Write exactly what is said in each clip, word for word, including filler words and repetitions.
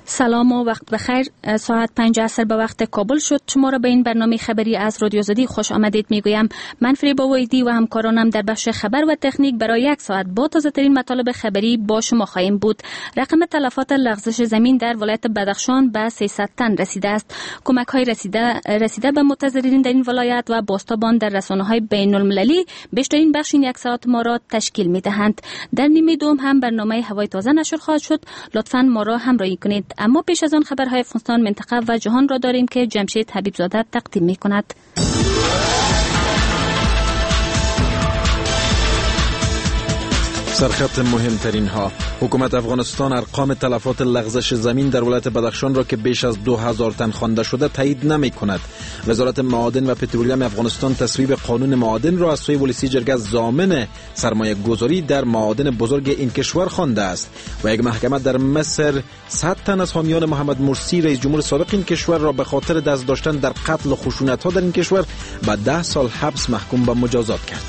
سلام و وقت بخیر. ساعت پنج عصر به وقت کابل شد. شما را به این برنامه خبری از رادیو آزادی خوش آمدید میگویم. من فریبا ویدی و همکارانم در بخش خبر و تکنیک برای یک ساعت با تازه ترین مطالب خبری با شما خواهیم بود. رقم تلفات لغزش زمین در ولایت بدخشان به سیصد تن رسیده است. کمک های رسیده رسیده به متضررین در این ولایت و بازتابان در رسانه های بین المللی بیشترین بخش این یک ساعت ما را تشکیل می دهند. در نیمه دوم هم برنامه هوای تازه نشر خواهد شد. لطفاً ما را همراهی کنید. اما پیش از آن خبرهای افغانستان، منطقه و جهان را داریم که جمشید حبیبزاده تقدیم می کند. سرخط مهمترین ها: حکومت افغانستان ارقام تلفات لغزش زمین در ولایت بدخشان را که بیش از دو هزار تن خوانده شده تایید نمی کند. وزارت معادن و پترولیم افغانستان تصویب قانون معادن را از سوی ولسی جرگه ضامن سرمایه گذاری در معادن بزرگ این کشور خوانده است و یک محکمه در مصر صد تن از حامیان محمد مرسی رئیس جمهور سابق این کشور را به خاطر دست داشتن در قتل و خشونت ها در این کشور به ده سال حبس محکوم به مجازات کرد.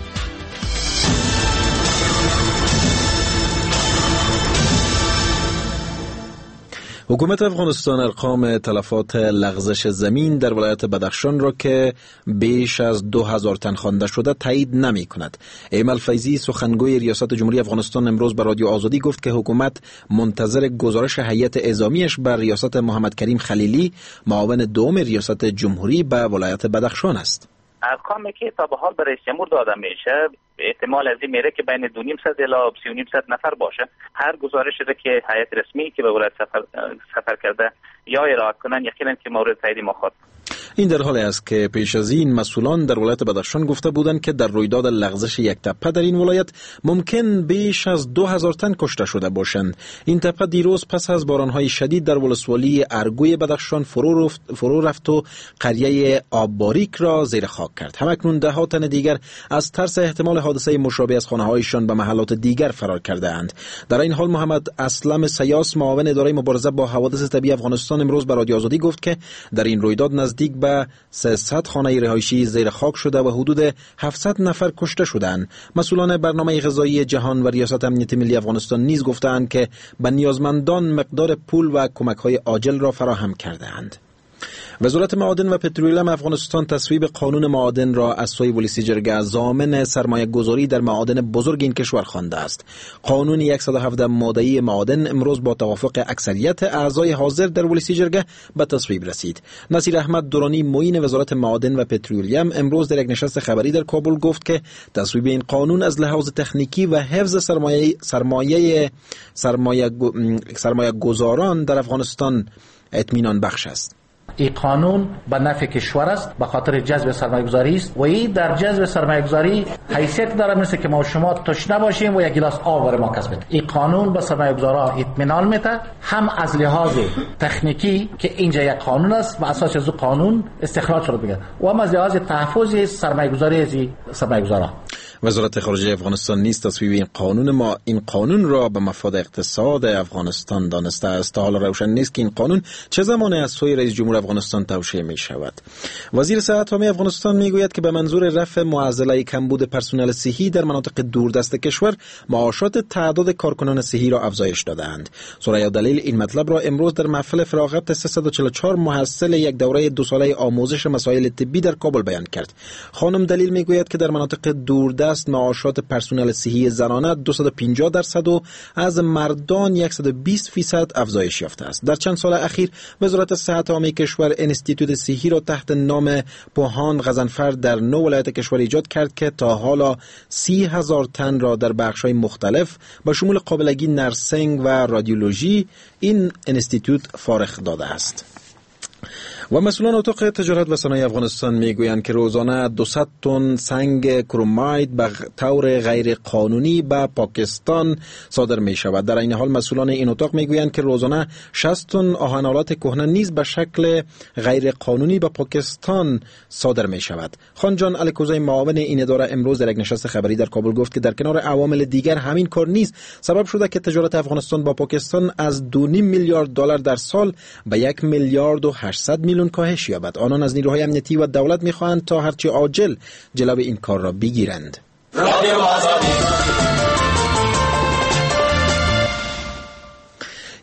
حکومت افغانستان ارقام تلفات لغزش زمین در ولایت بدخشان را که بیش از دو هزار تن خوانده شده تایید نمی کند. ایمل فیضی سخنگوی ریاست جمهوری افغانستان امروز به رادیو آزادی گفت که حکومت منتظر گزارش هیئت اعزامیش بر ریاست محمد کریم خلیلی، معاون دوم ریاست جمهوری به ولایت بدخشان است. ارقامی که تا به حال به رئیس جمهور داده میشه احتمال از این میره که بین دو نیم صد الی سی و نیم صد نفر باشه. هر گزارشی را که هیئت رسمی که به ولایت سفر سفر کرده یا ارائه کنن یقینا که مورد تایید ما خواهد. این در حالی است که پیش از این مسئولان در ولایت بدخشان گفته بودند که در رویداد لغزش یک تپه در این ولایت ممکن بیش از دو هزار تن کشته شده باشند. این تپه دیروز پس از بارانهای شدید در ولسوالی ارگوی بدخشان فرو رفت, فرو رفت و قریه آبباریک را زیر خاک کرد. همکنون ده ها تن دیگر از ترس احتمال حادثه مشابه از خانه‌هایشان به محلات دیگر فرار کرده اند. در این حال محمد اسلم سیاس، معاون اداره مبارزه با حوادث طبیعی افغانستان، امروز به رادیو آزادی گفت که در این رویداد نزدیک به سیصد خانه رهایشی زیر خاک شده و حدود هفتصد نفر کشته شدند. مسئولان برنامه غذایی جهان و ریاست امنیت ملی افغانستان نیز گفتند که به نیازمندان مقدار پول و کمک‌های عاجل را فراهم کرده‌اند. وزارت معادن و پترولیم افغانستان تصویب قانون معادن را از سوی ولسی جرگه ضامن سرمایه گذاری در معادن بزرگ این کشور خوانده است. قانون صد و هفده ماده‌ای معادن امروز با توافق اکثریت اعضای حاضر در ولسی جرگه به تصویب رسید. نصیر احمد دورانی معین وزارت معادن و پترولیم امروز در یک نشست خبری در کابل گفت که تصویب این قانون از لحاظ تکنیکی و حفظ سرمایه سرمایه سرمایه سرمایه گذاران در افغانستان اطمینان بخش است. این قانون به نفع کشور است، به خاطر جذب سرمایه گذاری است و این در جذب سرمایه گذاری حیثیت داره مثل که ما شما تشنه باشیم و یک گلاس آب برای ما کسب کنیم. این قانون به سرمایه گذارا اطمینان میده، هم از لحاظ تکنیکی که اینجا یک قانون است و اساس از قانون استخراج شده بگه و هم از لحاظ تحفظ سرمایه گذاری از سرمایه گذارا. وزارت خارجه افغانستان نیز تصویب این قانون ما این قانون را به مفاد اقتصاد افغانستان دانسته است. تا حالا روشن نیست که این قانون چه زمانی از سوی رئیس جمهور افغانستان توشیح می شود. وزیر صحت عامه افغانستان می گوید که به منظور رفع معضله کمبود پرسنل صحی در مناطق دوردست کشور معاشات تعداد کارکنان صحی را افزایش دادند. ثریا دلیل این مطلب را امروز در محفل فراغت سیصد و چهل و چهار محصل یک دوره دو ساله آموزش مسائل طبی در کابل بیان کرد. خانم دلیل می گوید که در مناطق دوردست معاشات پرسنل صحی زنانه دویست و پنجاه درصد و از مردان صد و بیست فیصد افزایش یافته است. در چند سال اخیر وزارت صحت عامه کشور انستیتوت صحی را تحت نام پوهان غضنفر در نو ولایت کشور ایجاد کرد که تا حالا سی هزار تن را در بخش‌های مختلف با شمول قابلگی نرسینگ و رادیولوژی این انستیتوت فارغ داده است. و مسئولان اتاق تجارت و صنایع افغانستان میگویند که روزانه دویست تن سنگ کرومایت به طور غیر قانونی به پاکستان صادر می شود. در این حال مسئولان این اتاق میگویند که روزانه شصت تن آهن‌آلات کهنه نیز به شکل غیر قانونی به پاکستان صادر می شود. خانجان الکوزی معاون این اداره امروز در یک نشست خبری در کابل گفت که در کنار عوامل دیگر همین کار نیز سبب شده که تجارت افغانستان با پاکستان از دو و نیم میلیارد دلار در سال به یک میلیارد و هشتصد میلیون کاهش یابد. آنان از نیروهای امنیتی و دولت می‌خواهند تا هرچه عاجل جلوی این کار را بگیرند.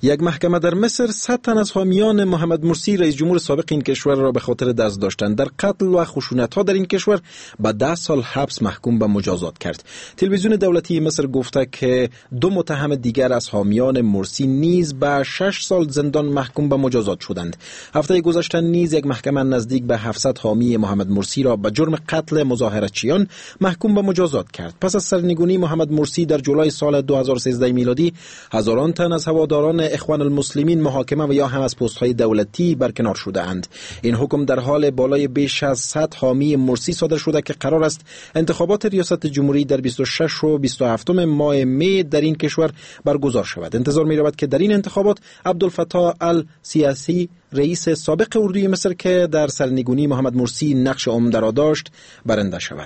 یک محکمه در مصر صد تن از حامیان محمد مرسی رئیس جمهور سابق این کشور را به خاطر دست داشتن در قتل و خشونت‌ها در این کشور به ده سال حبس محکوم به مجازات کرد. تلویزیون دولتی مصر گفته که دو متهم دیگر از حامیان مرسی نیز به شش سال زندان محکوم به مجازات شدند. هفته گذشته نیز یک محکمه نزدیک به هفتصد حامی محمد مرسی را به جرم قتل مظاهرتچیان محکوم به مجازات کرد. پس از سرنگونی محمد مرسی در جولای سال دو هزار و سیزده میلادی، هزاران تن از هواداران اخوان المسلمین محاکمه و یا هم از پست‌های دولتی برکنار شده اند. این حکم در حال بالای بیش از صد حامی مرسی صادر شده که قرار است انتخابات ریاست جمهوری در بیست و شش و بیست و هفت ماه می در این کشور برگزار شود. انتظار می رود که در این انتخابات عبدالفتاح السیسی رئیس سابق اردوی مصر که در سرنگونی محمد مرسی نقش عمده را داشت برنده شود.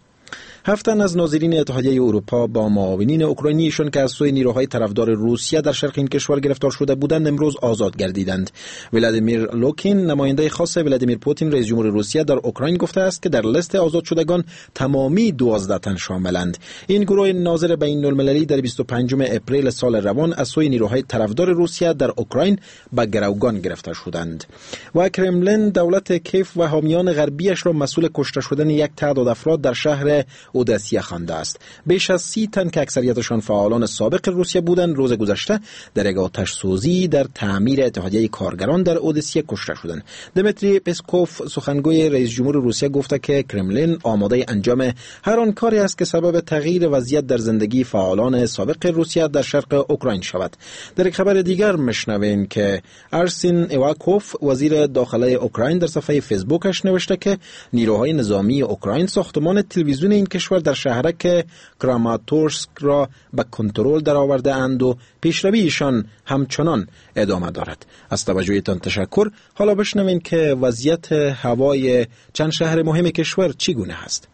هفت تن از ناظرین اتحادیه اروپا با معاونین اوکراینیشان که از سوی نیروهای طرفدار روسیه در شرق این کشور گرفتار شده بودند امروز آزاد گردیدند. ولادیمیر لوکین، نماینده خاص ولادیمیر پوتین رئیس جمهور روسیه در اوکراین، گفته است که در لیست آزاد شدگان تمامی دوازده تن شاملند. این گروه ناظر بین المللی در بیست و پنجم اپریل سال روان از سوی نیروهای طرفدار روسیه در اوکراین به گروگان گرفتار شدند. و کرملین دولت کیف و حامیان غربیش را مسئول کشته شدن یک تعداد افراد در شهر اودسیه خوانده است. بیش از سی تن که اکثریتشان فعالان سابق روسیه بودند روز گذشته در یک آتش سوزی در تعمیر اتحادیه کارگران در اودسیه کشته شدند. دمیتری پسکوف، سخنگوی رئیس جمهور روسیه، گفته که کرملین آماده انجام هر آن کاری است که سبب تغییر وضعیت در زندگی فعالان سابق روسیه در شرق اوکراین شود. در یک خبر دیگر میشنویم که ارسین ایواکوف، وزیر داخله اوکراین، در صفحه فیسبوکش نوشته که نیروهای نظامی اوکراین ساختمان تلویزیون این کشور در شهرک کراماتورسک را به کنترل درآورده اند و پیشروی ایشان همچنان ادامه دارد. از توجهتان تشکر. حالا بشنویم که وضعیت هوای چند شهر مهم کشور چگونه است.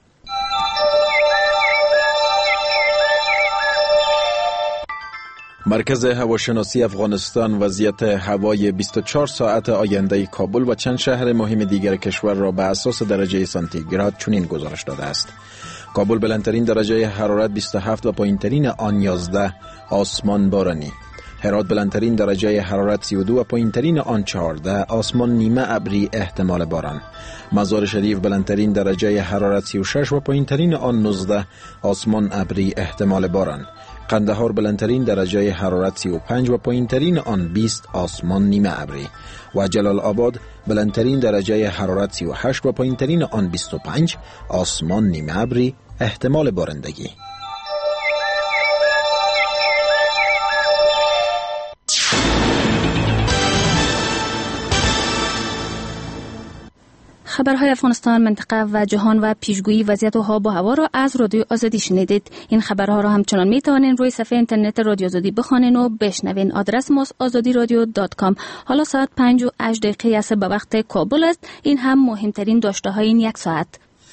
مرکز هواشناسی افغانستان وضعیت هوای بیست و چهار ساعت آینده کابل و چند شهر مهم دیگر کشور را به اساس درجه سانتیگراد چنین گزارش داده است: کابل بلندترین درجه حرارت بیست و هفت و پایینترین آن یازده، آسمان بارانی. هرات بلندترین درجه حرارت سی و دو و پایینترین آن چهارده، آسمان نیمه ابری احتمال باران. مزار شریف بلندترین درجه حرارت سی و شش و پایینترین آن نوزده، آسمان ابری احتمال باران. قندهار بلندترین درجه حرارت سی و پنج و پایینترین آن بیست، آسمان نیمه ابری. و جلال آباد بلندترین درجه حرارت سی و هشت و پایینترین آن بیست و پنج، آسمان نیمه ابری احتمال بارندگی. خبرهای افغانستان، منطقه و جهان و پیشگویی وضعیت و آب و هوا را از رادیو آزادی شنیدید. این خبرها را همچنان می توانید روی صفحه اینترنت رادیو آزادی بخوانید و بشنوید. آدرس ما آزادی رادیو دات کام. حالا ساعت پنج و هشت دقیقه است به وقت کابل است. این هم مهمترین داشته های این یک ساعت.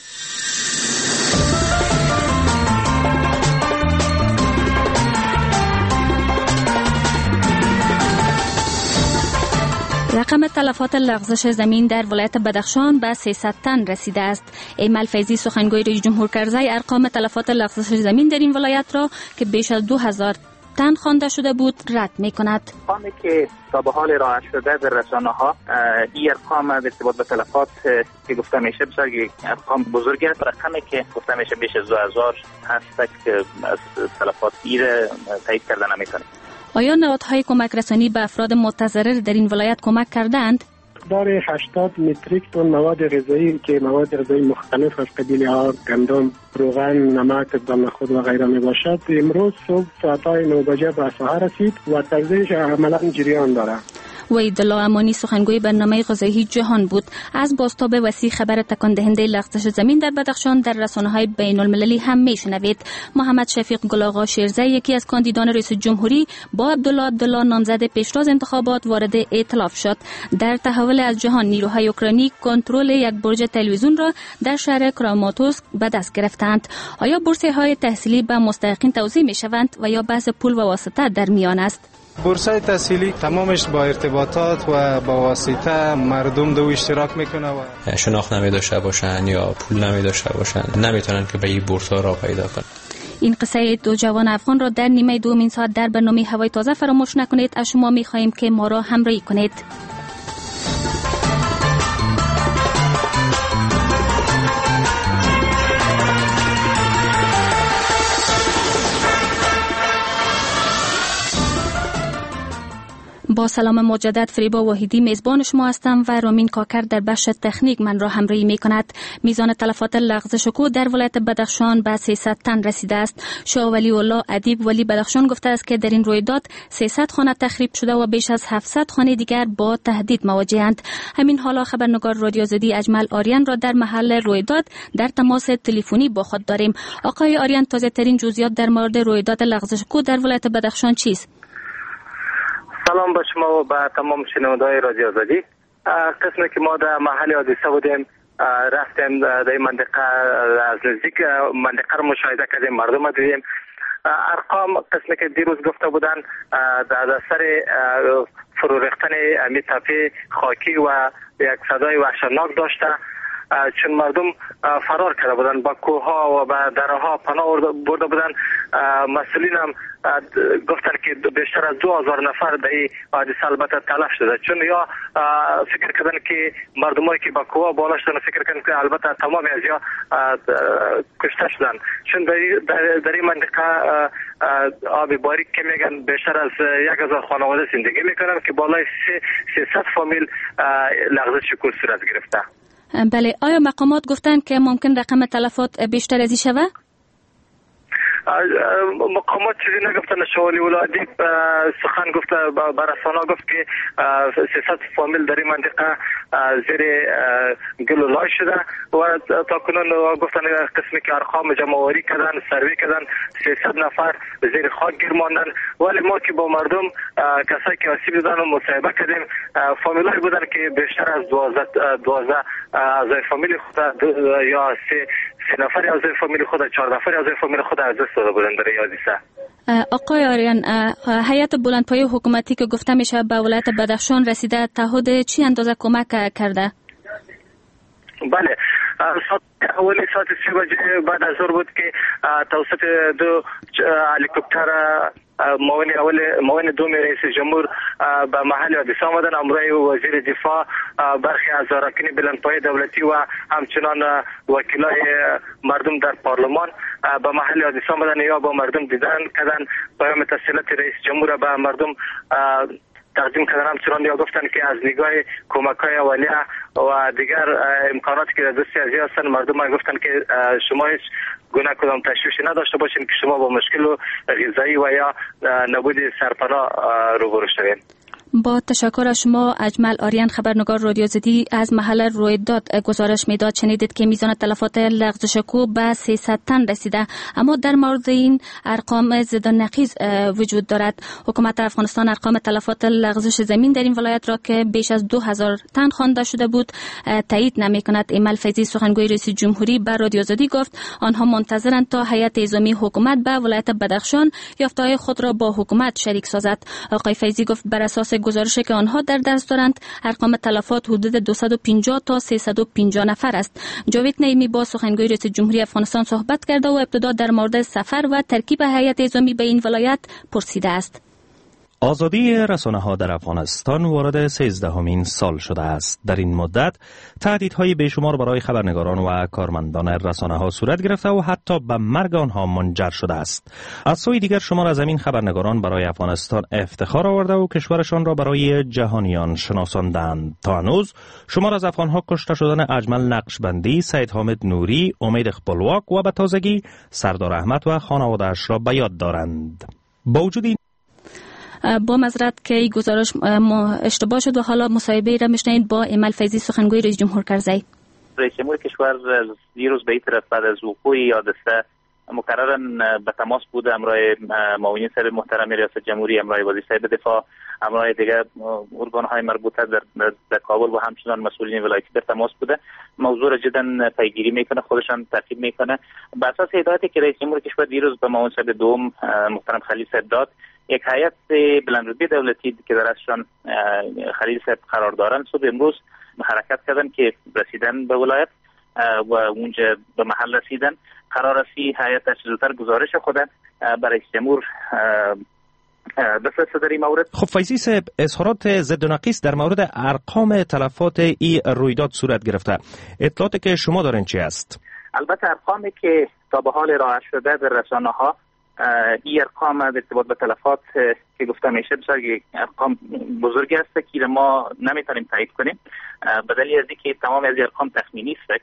رقم تلفات لغزش زمین در ولایت بدخشان به سیصد تن رسیده است. ایمل فیضی، سخنگوی رئیس جمهور کرزی، ارقام تلفات لغزش زمین در این ولایت را که بیش از دو هزار تن خوانده شده بود رد می کند. ارقامی که تا به حال ارائه شده در رسانه ها، این ارقام در ارتباط به تلفات که گفته میشه بسیار ارقام بزرگ است. رقمی که گفته میشه بیش از دو هزار هست که از تلفات ایره تایید کردن نمیتونه. آیا نهادهای کمک رسانی به افراد متضرر در این ولایت کمک کردند؟ مقدار هشتاد متریک تن مواد غذایی که مواد غذایی مختلف از قبیل آرد، گندم، روغن، نمک، دانه‌خود و غیره می باشد امروز صبح ساعت‌های نه بجه به ساحه رسید و تغذیه‌اش عملاً جریان دارد. وحیدالله امانی، سخنگوی برنامه غذایی جهان بود. از بازتاب وسیع خبر تکان دهنده لغزش زمین در بدخشان در رسانه‌های بین المللی هم میشنوید. محمد شفیق گلاغا شیرزی، یکی از کاندیدان رئیس جمهوری، با عبدالله عبدالله نامزد پیشراز انتخابات وارد ائتلاف شد. در تحول از جهان، نیروهای اوکراینی کنترل یک برج تلویزیون را در شهر کراماتورسک به دست گرفتند. آیا بورس‌های تحصیلی به مستحقین توزیع می‌شوند و یا بحث پول و واسطه در میان است؟ بورسای تحصیلی تمامش با ارتباطات و با واسطه مردم دو اشتراک میکنه و شناخت نمی داشته باشن یا پول نمی داشته باشن نمیتونن که به این بورسا را پیدا کنن. این قصه دو جوان افغان را در نیمه دومین ساعت در برنامه هوای تازه فراموش نکنید. از شما می‌خواهیم که ما را همراهی کنید. با سلام مجدد، فریبا وحیدی میزبان شما هستم و رامین کاکر در بخش تکنیک من را همراهی می کند. میزان تلفات لغزش کوه در ولایت بدخشان به سیصد تن رسیده است. شاه ولی الله ادیب ولی بدخشان گفته است که در این رویداد سیصد خانه تخریب شده و بیش از هفتصد خانه دیگر با تهدید مواجهند. همین حالا خبرنگار رادیو آزادی اجمل آریان را در محل رویداد در تماس تلفنی با خود داریم. آقای آریان، تازه ترین جزئیات در مورد رویداد لغزش کوه در ولایت بدخشان چیست؟ سلام به شما و به تمام شنوندگان رادیو آزادی. قسمی که ما در محل حادثه بودیم، رفتیم در این منطقه، از نزدیک منطقه را مشاهده کردیم، مردم را دیدیم. ارقام قسمی که دیروز گفته بودن در سر فرو ریختن امی تپه خاکی و یک صدای وحشتناک داشته، چون مردم فرار کرده بودن، با کوه ها و با دره ها پناه برده بودن. مسئولین هم گفتن که بیشتر از دو هزار نفر در این حادثه البته تلف شده، چون یا فکر کردن که مردمایی که با کوه ها بالا شدن فکر کردن که البته تمام از یا کشته شدن، چون در این منطقه آب باریک که میگن بیشتر از یک هزار خانواده زندگی میکنن که بالای سیصد فامیل لغزش کوه صورت گرفته. بله، آیا مقامات گفتن که ممکن رقم تلفات بیشتر از این شود؟ مقامات چیزی نگفتن. شوالی ولادی سخن گفت، به رسانه گفت که سیصد فامیل در این منطقه زیر گل و لای شده و تا کنون گفتن قسمی که ارقام جمع‌آوری کردن، سروی کردن، سیصد نفر زیر خاک گیر ماندن. ولی ما که با مردم کسایی که آسیب دیدن و مصاحبه کردیم، فامیلایی بودن که بیشتر از دوازده اعضای فامیل خود یا سه سه نفری اعضای فامیل خود، چهار نفری اعضای فامیل خود از دست داده بودن در این حادثه. آقای آریان، هیئت بلندپایه حکومتی که گفته میشه به ولایت بدخشان رسیده، تعهد چی اندازه کمک کرده؟ بله، اولی ساعت سه بجه بعد از ظهر بود که توسط دو هلیکوپتر معاون اول معاون دوم رئیس جمهور به محل حادثه آمدن. امروی وزیر دفاع، برخی از اراکین بلندپایه دولتی و همچنان وکیلای مردم در پارلمان به محل حادثه آمدن یا با مردم دیدن کردن، پیام تسلیت رئیس جمهور به مردم تقدیم کردن. همچنان یا گفتن که از نگاه کمک‌های اولیه و دیگر امکاناتی که در دست ازی هستن، مردم ها گفتن که شما هیچ گونه کدام تشویشی نداشته باشین که شما با مشکل و غذایی و یا نبود سرپناه روبرو شوین. با تشکر از شما اجمل آریان، خبرنگار رادیو آزادی از محل رویداد گزارش میداد. شنیدید که میزان تلفات لغزش کوه به سیصد تن رسیده، اما در مورد این ارقام ضد و نقیض وجود دارد. حکومت افغانستان ارقام تلفات لغزش زمین در این ولایت را که بیش از دو هزار تن خوانده شده بود تایید نمی کند. ایمل فیضی سخنگوی رئیس جمهوری بر رادیو آزادی گفت آنها منتظرند تا هیئت نظامی حکومت به ولایت بدخشان یافته‌های خود را با حکومت شریک سازد. آقای فیضی گفت بر اساس گزارشی که آنها در دست دارند ارقام تلفات حدود دویست و پنجاه تا سیصد و پنجاه نفر است. جاوید نعیمی با سخنگوی رئیس جمهوری افغانستان صحبت کرده و ابتدا در مورد سفر و ترکیب هیئت نظامی به این ولایت پرسیده است. آزادی رسانه‌ها در افغانستان وارد سیزدهمین سال شده است. در این مدت تهدیدهای بیشمار برای خبرنگاران و کارمندان رسانه‌ها صورت گرفته و حتی به مرگ آنها منجر شده است. از سوی دیگر شمار از این خبرنگاران برای افغانستان افتخار آورده و کشورشان را برای جهانیان شناساندند. تا هنوز شمار از افغانها کشته شدن اجمل نقشبندی، سید حامد نوری، امید خپلواک و به تازگی سردار احمد و خانواده‌اش را به یاد دارند. با وجود این با معذرت که این گزارش اشتباه شد و حالا مصاحبه را میشنید با ایمل فیضی سخنگوی رئیس جمهور کرزی. رئیس جمهور کشور دیروز به این طرف بعد از وقوع حادثه مکرراً به تماس بوده، امرای معاونین صاحب محترم ریاست جمهوری، امرای وزیر صاحب دفاع، امرای دیگر ارگان‌های مربوطه در, در, در کابل و همچنان مسئولین ولایتی در تماس بوده. موضوع را جدا پیگیری میکنه، خودشان تعقیب میکنه. بر اساس هدایتی که رئیس جمهور کشور دیروز به معاون صاحب دوم محترم خلیل صاحب داد، یک هیئت بلندرتبه دولتی که در ازشان خلیل صاحب قرار دارند صبح امروز حرکت کردن که رسیدن به ولایت و اونجا به محل رسیدن. قرار است هیئت زودتر گزارش خود برای رئیس جمهور بفرسته در این مورد. خب فیضی صاحب، اظهارات ضد و نقیص در مورد ارقام تلفات این رویداد صورت گرفته. اطلاعاتی که شما دارین چی است؟ البته ارقامی که تا به حال ارائه شده در رسانه ها، این ارقام در ارتباط به تلفات که گفته میشه بسیار ارقام بزرگی است که ما نمیتونیم تایید کنیم، به دلیل از اینکه تمام از ارقام تخمینی است.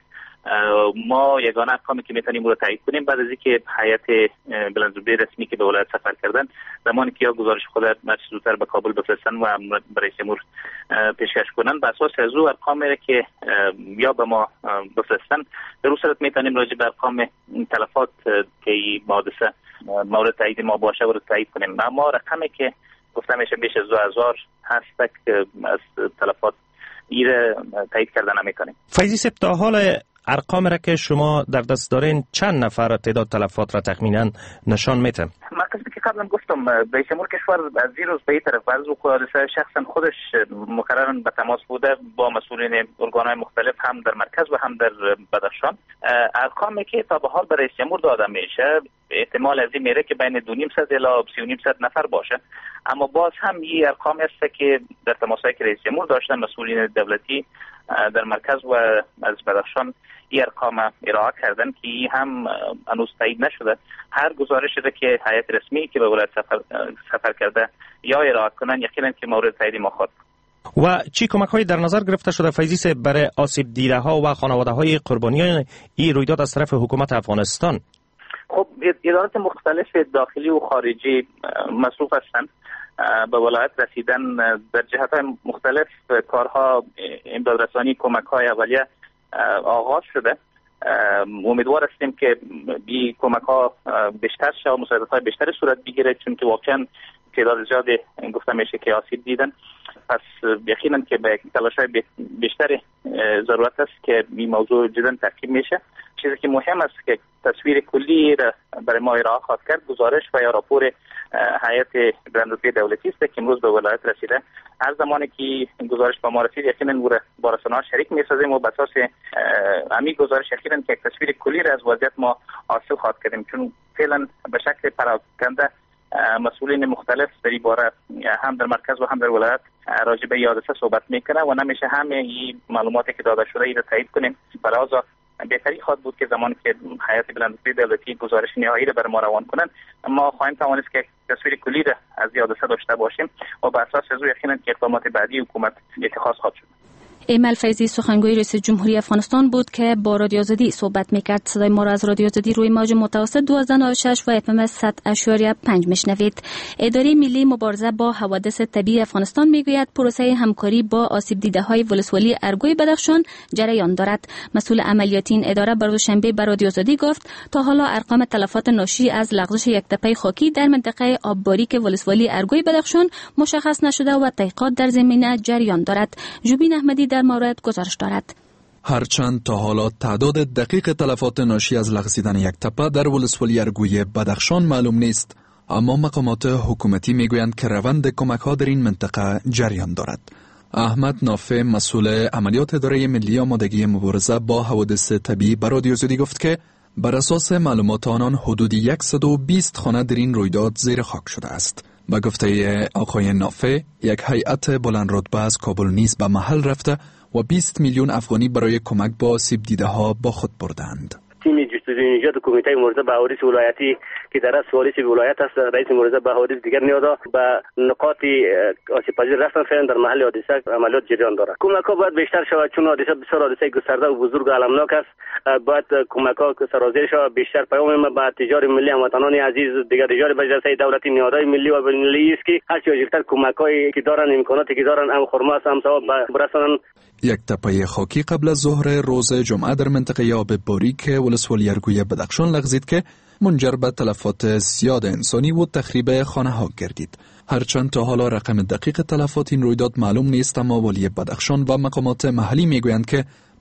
ما یگانه ارقامی که میتونیم رو تایید کنیم بعد از اینکه هیئت بلندزوبه رسمی که به ولایت سفر کردن، زمانی که یا گزارش خود مرد زودتر به کابل بفرستن و برای جمهور پیشکش کنن، به اساس از او ارقامی که یا به ما بفرستن در اون صورت میتونیم راجع به ارقام تلفات که این حادثه مورد تایید ما باشه رو تایید کنیم. اما رقمی که گفته میشه بیش از دو هزار هست که از تلفات ایره تایید کردن نمیتونیم. فیضی صاحب، تا حال ارقام را که شما در دست دارین چند نفر تعداد تلفات را تخمینا نشان میده؟ من قسمی که قبلا گفتم رئیس جمهور کشور از این روز به این طرف از حادثه شخصا خودش مکررن به تماس بوده با مسئولین ارگان‌های مختلف هم در مرکز و هم در بدخشان. ارقامی که تا به حال به رئیس جمهور داده میشه احتمال از این میره که بین دو نیم صد الی سی و نیم صد نفر باشه، اما باز هم این ارقامی است که در تماسایی که رئیس جمهور داشتن مسئولین دولتی در مرکز و از بدخشان این ارقام ارائه کردن که این هم هنوز تایید نشده. هر گزارش شده که هیئت رسمی که به ولایت سفر, سفر کرده یا ارائه کنن یقینا که مورد تایید ما خواهد. و چی کمک های در نظر گرفته شده فیضی صاحب برای آسیب دیده ها و خانواده های قربانیان این رویداد از طرف حکومت افغانستان؟ خب ادارات مختلف داخلی و خارجی مصروف هستند به ولایت رسیدن در جهت‌های مختلف. کارها امدادرسانی کمک های اولیه آغاز شده. امیدوار هستیم که بی کمک ها بیشتر شه و مساعدت های بیشتر صورت بگیره، چون که واقعا تعداد زیادی گفته میشه که آسیب دیدن. پس یقینا که به تلاش های بیشتر ضرورت است که این موضوع جدا تعقیب میشه. چیزی که مهم است که تصویر کلی را برای ما ارائه خواهد کرد گزارش و یا راپور هیئت بلندزوبه دولتی است که امروز به ولایت رسیده. هر زمانی که گزارش به ما رسید یقینا او را با رسانه‌ها شریک می‌سازیم و بر اساس همین گزارش یقینا که تصویر کلی را از وضعیت ما حاصل خواهد کردیم، چون فعلا به شکل پراکنده مسئولین مختلف در این باره هم در مرکز و هم در ولایت راجع به حادثه صحبت میکنه و نمیشه همه این معلوماتی که داده شده ای را تایید کنیم. برای بهتری خواهد بود که زمانی که هیئت بلندزوبه دولتی گزارش نهایی را بر ما روان کنند ما خواهیم توانست که تصویر کلی را از این حادثه داشته باشیم و بر اساس از او یقینا که اقدامات بعدی حکومت اتخاذ خواهد شد. ایمل فیضی سخنگوی رئیس جمهوری افغانستان بود که با رادیو آزادی صحبت میکرد. صدای ما را از رادیو آزادی روی موج متوسط دوازده نود و شش و اف ام صد اشاریه پنج میشنوید. اداره ملی مبارزه با حوادث طبیعی افغانستان میگوید پروسه همکاری با آسیب دیده های ولسوالی ارگوی بدخشان جریان دارد. مسئول عملیاتی این اداره بر دوشنبه به رادیو آزادی گفت تا حالا ارقام تلفات ناشی از لغزش یک تپه خاکی در منطقه آبباریک ولسوالی ارگوی بدخشان مشخص نشده و تحقیقات در زمینه جریان دارد. جوبین احمدی در مورد گزارش دارد. هرچند تا حالا تعداد دقیق تلفات ناشی از لغزیدن یک تپه در ولسوالی ارگوی بدخشان معلوم نیست، اما مقامات حکومتی میگویند که روند کمک ها در این منطقه جریان دارد. احمد نافع مسئول عملیات اداره ملی آمادگی مبارزه با حوادث طبیعی به رادیو آزادی گفت که بر اساس معلومات آنان حدود صد و بیست خانه در این رویداد زیر خاک شده است. با گفته آقای نافع یک هیئت بلند رتبه از کابل نیز به محل رفته و بیست میلیون افغانی برای کمک با آسیب دیده ها با خود بردند. تیم جستجوی نجات کمیته مبارزه با حوادث ولایتی که در از سوالیس ولایت است رئیس مبارزه با حوادث دیگر نیادا به نقاط آسیب پذیر رفتن فعلا در محل حادثه عملیات جریان دارد. کمک ها باید بیشتر شود چون حادثه بسیار حادثه گسترده و بزرگ و المناک است. باید کمک ها سرازیر شود بیشتر. پیام ما به تجار ملی هموطنان عزیز دیگر تجار مجلس دولتی نهادهای ملی و بین‌المللی است که هر چه واجب‌تر کمک هایی که دارن امکاناتی که دارن هم خرما هم ثواب برسانن. یک تپه خاکی قبل از ظهر روز جمعه در منطقه آب باریک ولسوالی ارگوی بدخشان لغزید که منجر به تلفات زیاد انسانی و تخریب خانه ها گردید. هرچند تا حالا رقم دقیق تلفات این رویداد معلوم نیست، اما والی بدخشان و مقامات محلی میگویند که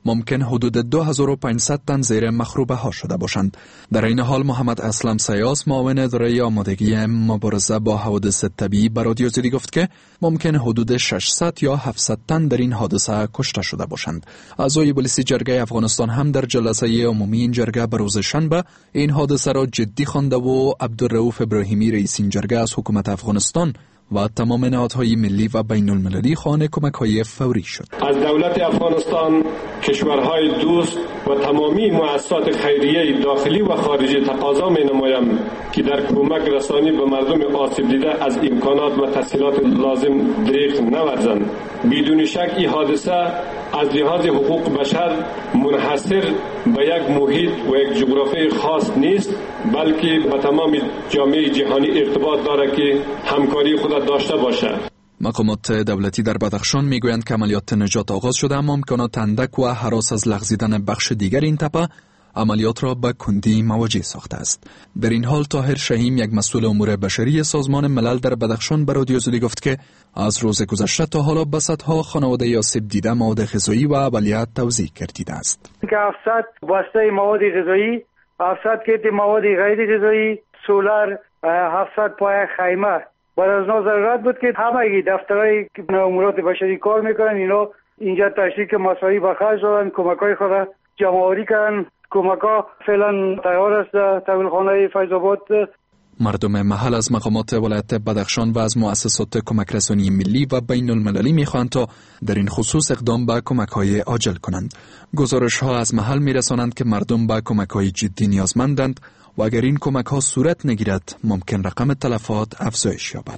ممکن حدود دو هزار و پانصد تن زیر مخروبه ها شده باشند. در این حال محمد اسلم سیاس معاون اداره آمادگی مبارزه با حوادث طبیعی به رادیو زدی گفت که ممکن حدود ششصد یا هفتصد تن در این حادثه کشته شده باشند. اعضای پلیس جرگه افغانستان هم در جلسه عمومی این جرگه به روز شنبه این حادثه را جدی خوانده و عبدالرؤوف ابراهیمی رئیس این جرگه از حکومت افغانستان و تمام نهادهای ملی و بین المللی خواهان کمک‌های فوری شد. از دولت افغانستان، کشورهای دوست و تمامی مؤسسات خیریه داخلی و خارجی تقاضا می‌نمایم که در کمک رسانی به مردم آسیب دیده از امکانات و تسهیلات لازم دریغ نورزند. بدون شک این حادثه از لحاظ حقوق بشر منحصر به یک محیط و یک جغرافی خاص نیست، بلکه به تمام جامعه جهانی ارتباط دارد که همکاری خود داشته باشد. مقامات دولتی در بدخشان میگویند که عملیات نجات آغاز شده، اما امکانات اندک و هراس از لغزیدن بخش دیگر این تپه عملیات را به کندی مواجه ساخته است. در این حال طاهر شهیم، یک مسئول امور بشری سازمان ملل در بدخشان، به رادیو زدی گفت که از روز گذشته تا حالا به صدها خانواده آسیب دیده مواد غذایی و عملیات توزیع گردیده است. که هفتصد بسته مواد غذایی، هفتصد کیت مواد غیر غذایی، سولار، هفتصد پای خیمه بعد از نو ضرورت بود که همه دفترهای امورات بشری کار میکنن، اینا اینجا تشریک مساعی به خرج دادن، کمکای خود جمع آوری کردن. کمکا فعلا تیار است. طویلخانه فیض‌آباد مردم محل از مقامات ولایت بدخشان و از مؤسسات کمک رسانی ملی و بین المللی میخواهند تا در این خصوص اقدام به کمک‌های عاجل کنند. گزارش‌ها از محل میرسانند که مردم به کمک‌های جدی نیازمندند و اگر این کمک‌ها صورت نگیرد ممکن رقم تلفات افزایش یابد.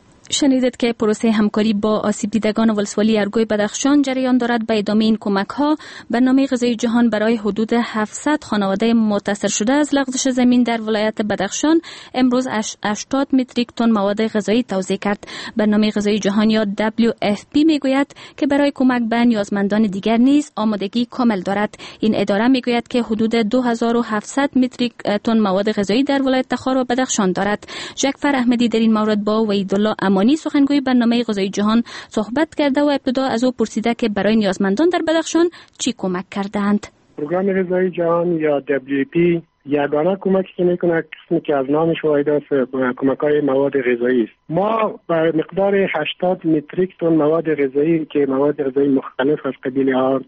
شنیدید که پروسه همکاری با آسیب دیدگان ولسوالی ارگوی بدخشان جریان دارد. به ادامه این کمک ها برنامه غذایی جهان برای حدود هفتصد خانواده متاثر شده از لغزش زمین در ولایت بدخشان امروز هشتاد متریک تن مواد غذایی توزیع کرد. برنامه غذایی جهان یا دبلیو اف پی میگوید که برای کمک به نیازمندان دیگر نیز آمادگی کامل دارد. این اداره میگوید که حدود دو هزار و هفتصد متریک تن مواد غذایی در ولایت تخار و بدخشان دارد. جعفر احمدی در این مورد با وحیدالله مانی سخنگوی برنامه غذایی جهان صحبت کرده و ابتدا از او پرسیده که برای نیازمندان در بدخشان چی کمک کردند. پروگرام غذایی جهان یا دبلیو پی یگانه کمکی که میکنه قسمی که از نامش واحد است کمک‌های مواد غذایی است. ما به مقدار هشتاد متریک تن مواد غذایی که مواد غذایی مختلف از قبیل آرد،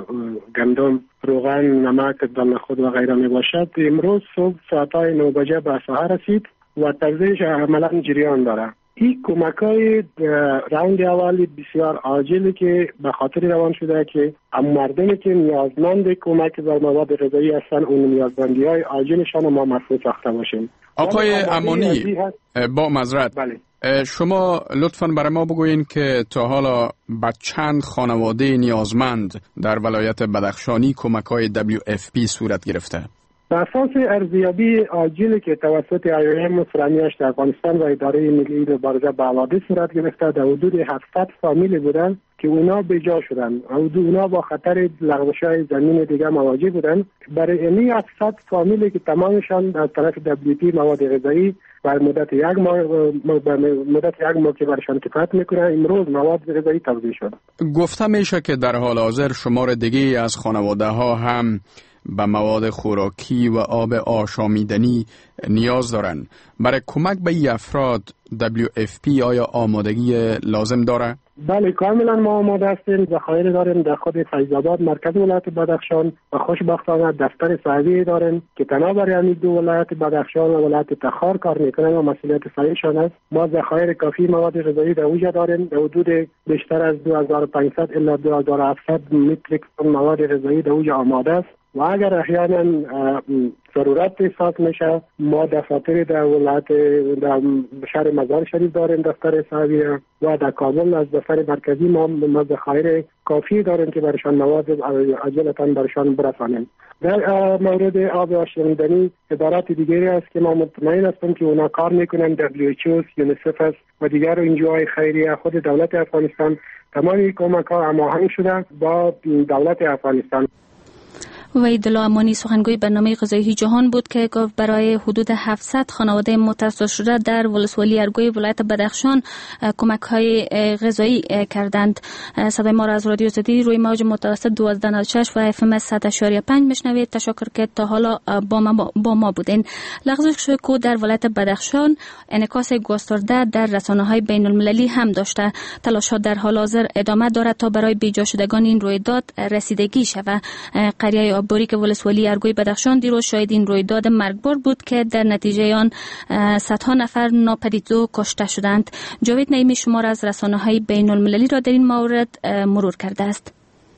گندم، روغن، نمک، دانه خود و غیره می باشد امروز صبح ساعتهای نه بجه به ساحه رسید و توزیعش عملا جریان داره. این کمک‌های راوند اول بسیار عاجلی که به خاطر روان شده که مردمی که نیازمند کمک در مواد غذایی هستند اون نیازمندی‌های عاجلشان ما مسئول ساخته باشیم. آقای امانی با معذرت بله. شما لطفاً برای ما بگوین که تا حالا به چند خانواده نیازمند در ولایت بدخشانی کمک‌های دبلیو اف پی صورت گرفته؟ به اساس ارزیابی عاجلی که توسط ای ام فرانیاش در افغانستان و اداره ملی مبارزه با حوادث صورت گرفته در حدود هفتصد فامیل بودن که اونا به جا شدن، اونا با خطر لغزش‌های زمین دیگه مواجه بودن. برای این هفتصد فامیلی که تمامشان از طرف دبلیو پی مواد غذایی بر مدت یک ماه مدت یک ماه که برشان کفایت میکنه امروز مواد غذایی توزیع شد. گفته میشه که در حال حاضر شمار دیگه از خانواده ها هم به مواد خوراکی و آب آشامیدنی نیاز دارن. برای کمک به این افراد دبلیو اف پی آیا آمادگی لازم داره؟ بله کاملا ما آماده هستیم. ذخایر داریم در خود فیض‌آباد مرکز ولایت بدخشان و خوشبختانه دفتر صحیح داریم که تنها برای همین دو ولایت بدخشان و ولایت تخار کار میکنن و مسئولیت صحیحشان است. ما ذخایر کافی مواد غذایی در اوجا داریم در حدود بیشتر از دو هزار و پانصد الی دو هزار و هفتصد متریک تن مواد غذایی در اوجا آماده است و اگر احیانا ضرورت احساس میشه ما دفاتر در ولایت در شهر مزار شریف داریم دفتر صحیح و در کابل از دفتر مرکزی ما ما ذخایر کافی داریم که برشان مواد عاجلتاً برشان برسانیم. در مورد آب آشامیدنی ادارات دیگری است که ما مطمئن هستیم که اونا کار میکنن، دبلیو اچ او، یونیسف است و دیگر انجیوهای خیریه، خود دولت افغانستان تمامی کمک ها هماهنگ شده با دولت افغانستان. وحیدالله امانی سخنگوی برنامه غذایی جهان بود که گفت برای حدود هفتصد خانواده متاثر شده در ولسوالی ارگوی ولایت بدخشان کمک‌های غذایی کردند. صدای ما را از رادیو زدی روی موج متوسط دوازده و شش و اف ام صد و پنج میشنوید. تشکر که تا حالا با ما, با ما بودین. لغزش کو در ولایت بدخشان انعکاس گسترده در رسانه‌های بین المللی هم داشته. تلاش‌ها در حال حاضر ادامه دارد تا برای بیجا شدگان این رویداد رسیدگی شود. قریه آببوری که ولسوالی ارگوی بدخشان دیروز شاهد این رویداد مرگبار بود که در نتیجه آن صدها نفر ناپدید و کشته شدند. جاوید نعیمی شمار از رسانه‌های بین المللی را در این مورد مرور کرده است.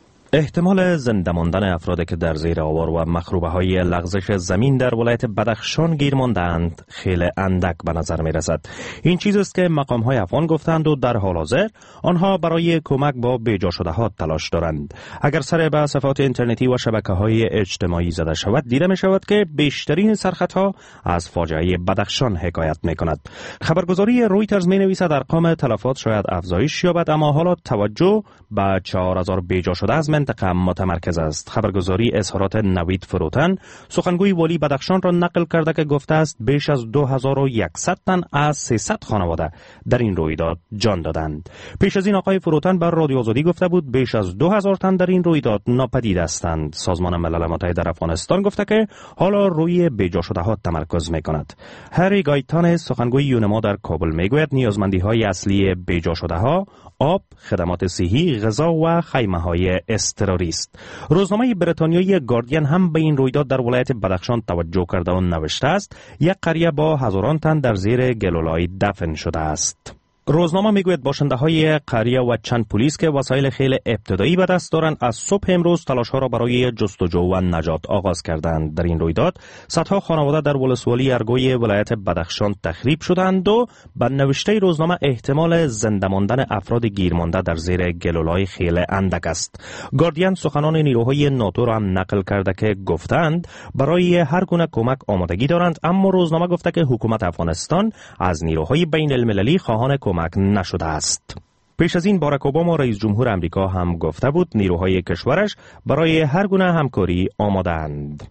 احتمال زنده ماندن افرادی که در زیر آوار و مخروبه های لغزش زمین در ولایت بدخشان گیر ماندند خیلی اندک به نظر می رسد. این چیز است که مقام های افغان گفتند و در حال حاضر آنها برای کمک با بیجا شده ها تلاش دارند. اگر سر به صفحات اینترنتی و شبکه های اجتماعی زده شود دیده می شود که بیشترین سرخط ها از فاجعه بدخشان حکایت می کند. خبرگزاری رویترز می نویسد ارقام تلفات شاید افزایش یابد اما حالا توجه به چهار هزار بیجا شده از منطقه متمرکز است. خبرگزاری اظهارات نوید فروتن سخنگوی والی بدخشان را نقل کرده که گفته است بیش از دو هزار و صد تن از سیصد خانواده در این رویداد جان دادند. پیش از این آقای فروتن بر رادیو آزادی گفته بود بیش از دو هزار تن در این رویداد ناپدید هستند. سازمان ملل متحد در افغانستان گفته که حالا روی بیجا شده ها تمرکز می کند. هری گایتان سخنگوی یونما در کابل می گوید نیازمندی های اصلی بیجا شده ها آب، خدمات صحی، غذا و خیمه های اضطراری است. روزنامه بریتانیایی گاردین هم به این رویداد در ولایت بدخشان توجه کرده و نوشته است یک قریه با هزاران تن در زیر گلولای دفن شده است. روزنامه میگوید باشنده های قریه و چند پلیس که وسایل خیلی ابتدایی به دست دارند از صبح امروز تلاش ها را برای جستجو و نجات آغاز کردند. در این رویداد صدها خانواده در ولسوالی ارگوی ولایت بدخشان تخریب شدند و به نوشته روزنامه احتمال زنده ماندن افراد گیرمانده در زیر گلولای خیلی اندک است. گاردین سخنان نیروهای ناتو را هم نقل کرده که گفتند برای هر گونه کمک آمادگی دارند اما روزنامه گفته که حکومت افغانستان از نیروهای بین المللی خواهان کمک نشده است. پیش از این باراک اوباما رئیس جمهور امریکا هم گفته بود نیروهای کشورش برای هر گونه همکاری آماده‌اند.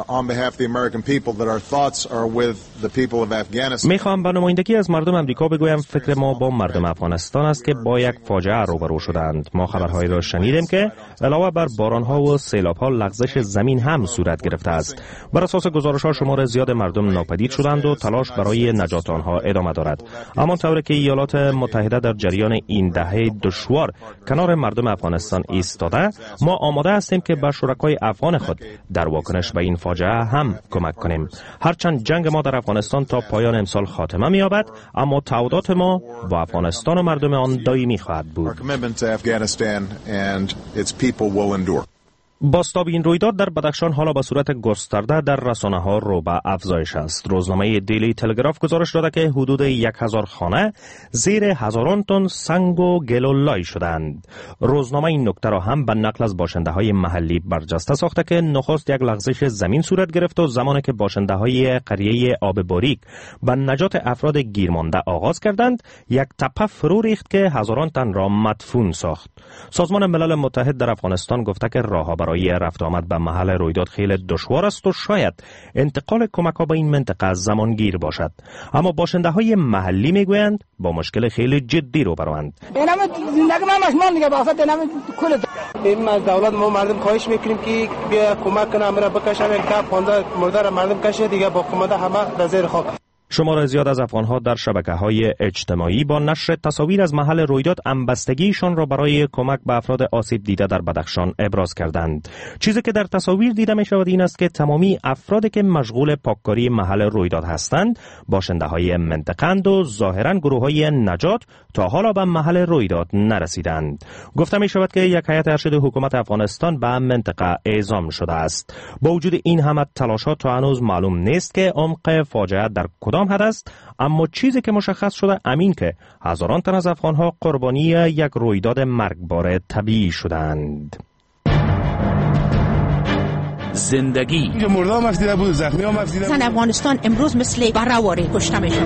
میخوام به نمایندگی از مردم امریکا بگویم فکر ما با مردم افغانستان است که با یک فاجعه روبرو شدند. ما خبرهایی را شنیدیم که علاوه بر بارانها و سیلابها لغزش زمین هم صورت گرفته است. بر اساس گزارش‌ها شمار زیاد مردم ناپدید شدند و تلاش برای نجات آنها ادامه دارد. اما طوری که ایالات متحده در جریان این دهه دشوار کنار مردم افغانستان ایستاده، ما آماده هستیم که به شرکای افغان خود در واکنش به این فاجعه هم کمک کنیم. هرچند جنگ ما در افغانستان تا پایان امسال خاتمه می‌یابد اما تعهدات ما با افغانستان و مردم آن دائمی خواهد بود. بازتاب این رویداد در بدخشان حالا به صورت گسترده در رسانه‌ها رو به افزایش است. روزنامه دیلی تلگراف گزارش داده که حدود یک هزار خانه زیر هزاران تن سنگ و گل و لای شدند. روزنامه این نکته را هم به نقل از باشنده‌های محلی برجسته ساخته که نخست یک لغزش زمین صورت گرفت و زمانی که باشنده‌های قریه آب باریک به نجات افراد گیرمانده آغاز کردند، یک تپه فرو ریخت که هزاران تن را مدفون ساخت. سازمان ملل متحد در افغانستان گفته که راه‌ها برای رفت آمد به محل رویداد خیلی دشوار است و شاید انتقال کمک‌ها به این منطقه زمانگیر باشد. اما باشنده‌های محلی میگویند با مشکل خیلی جدی روبروند. اینم زندگی ما مشمول دیگه واسه اینم کل این از دولت ما مردم خواهش میکنیم که بیا کمک کنه امر بکشه که پانزده مرده را مردم کشه دیگه با کمک همه در زیر خاک. شمار زیاد از افغان‌ها در شبکه‌های اجتماعی با نشر تصاویر از محل رویداد همبستگیشان را برای کمک به افراد آسیب دیده در بدخشان ابراز کردند. چیزی که در تصاویر دیده می‌شود این است که تمامی افرادی که مشغول پاککاری محل رویداد هستند باشنده‌های منطقه‌اند و ظاهراً گروه‌های نجات تا حالا به محل رویداد نرسیدند. گفته می‌شود که یک هیئت ارشد حکومت افغانستان به منطقه اعزام شده است. با وجود این همه تلاش‌ها تا هنوز معلوم نیست که عمق فاجعه در کدام حد است، اما چیزی که مشخص شده امین که هزاران تن از افغان‌ها قربانی یک رویداد مرگبار طبیعی شدند. زندگی مرده هم افزیده بود، زخمی هم افزیده بود. زن افغانستان امروز مثل بره‌واره کشته میشن.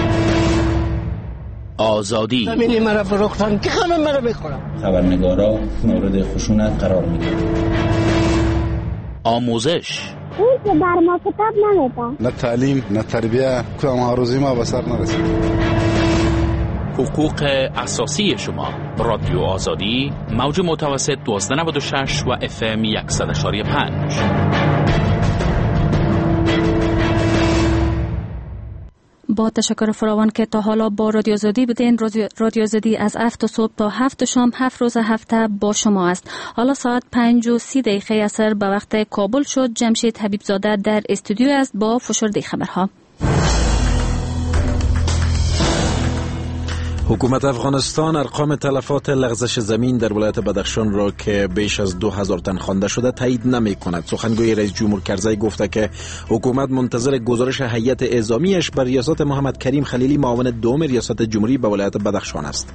آزادی زمینی مرا فروختن که همه مرا بخورم. خبرنگارا مورد خشونت قرار میگیرند. آموزش. این که در ما کتاب نمیده. نه تعلیم نه تربیه، کدام عروضی ما به سر نرسید. حقوق اساسی شما. رادیو آزادی، موج متوسط دوازده نود و شش و اف ام صد و یک و پنج. با تشکر فراوان که تا حالا با رادیو آزادی بودین. رادیو آزادی از هفت صبح تا هفت شام هفت روز هفته با شما است. حالا ساعت پنج و سی دقیقه عصر به وقت کابل شد. جمشید حبیبزاده در استودیو است با فشرده خبرها. حکومت افغانستان ارقام تلفات لغزش زمین در ولایت بدخشان را که بیش از دو هزار تن خوانده شده تایید نمی کند. سخنگوی رئیس جمهور کرزی گفته که حکومت منتظر گزارش هیئت اعزامیش بر ریاست محمد کریم خلیلی معاون دوم ریاست جمهوری به ولایت بدخشان است.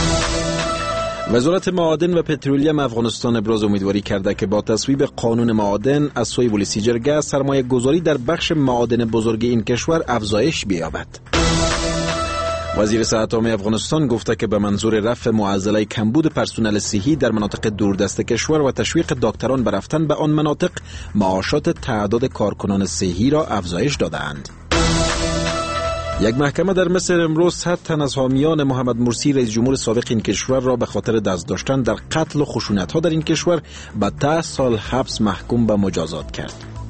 وزارت معادن و پترولیم افغانستان ابراز امیدواری کرده که با تصویب قانون معادن از سوی ولسی جرگه سرمایه گذاری در بخش معادن بزرگ این کشور افزایش بیابد. وزیر صحت عامه افغانستان گفته که به منظور رفع معضله کمبود پرسنل صحی در مناطق دوردست کشور و تشویق دکتران به رفتن به آن مناطق، معاشات تعداد کارکنان صحی را افزایش داده‌اند. یک محکمه در مصر امروز صد تن از حامیان محمد مرسی رئیس جمهور سابق این کشور را به خاطر دست داشتن در قتل و خشونت‌ها در این کشور به ده سال حبس محکوم به مجازات کرد.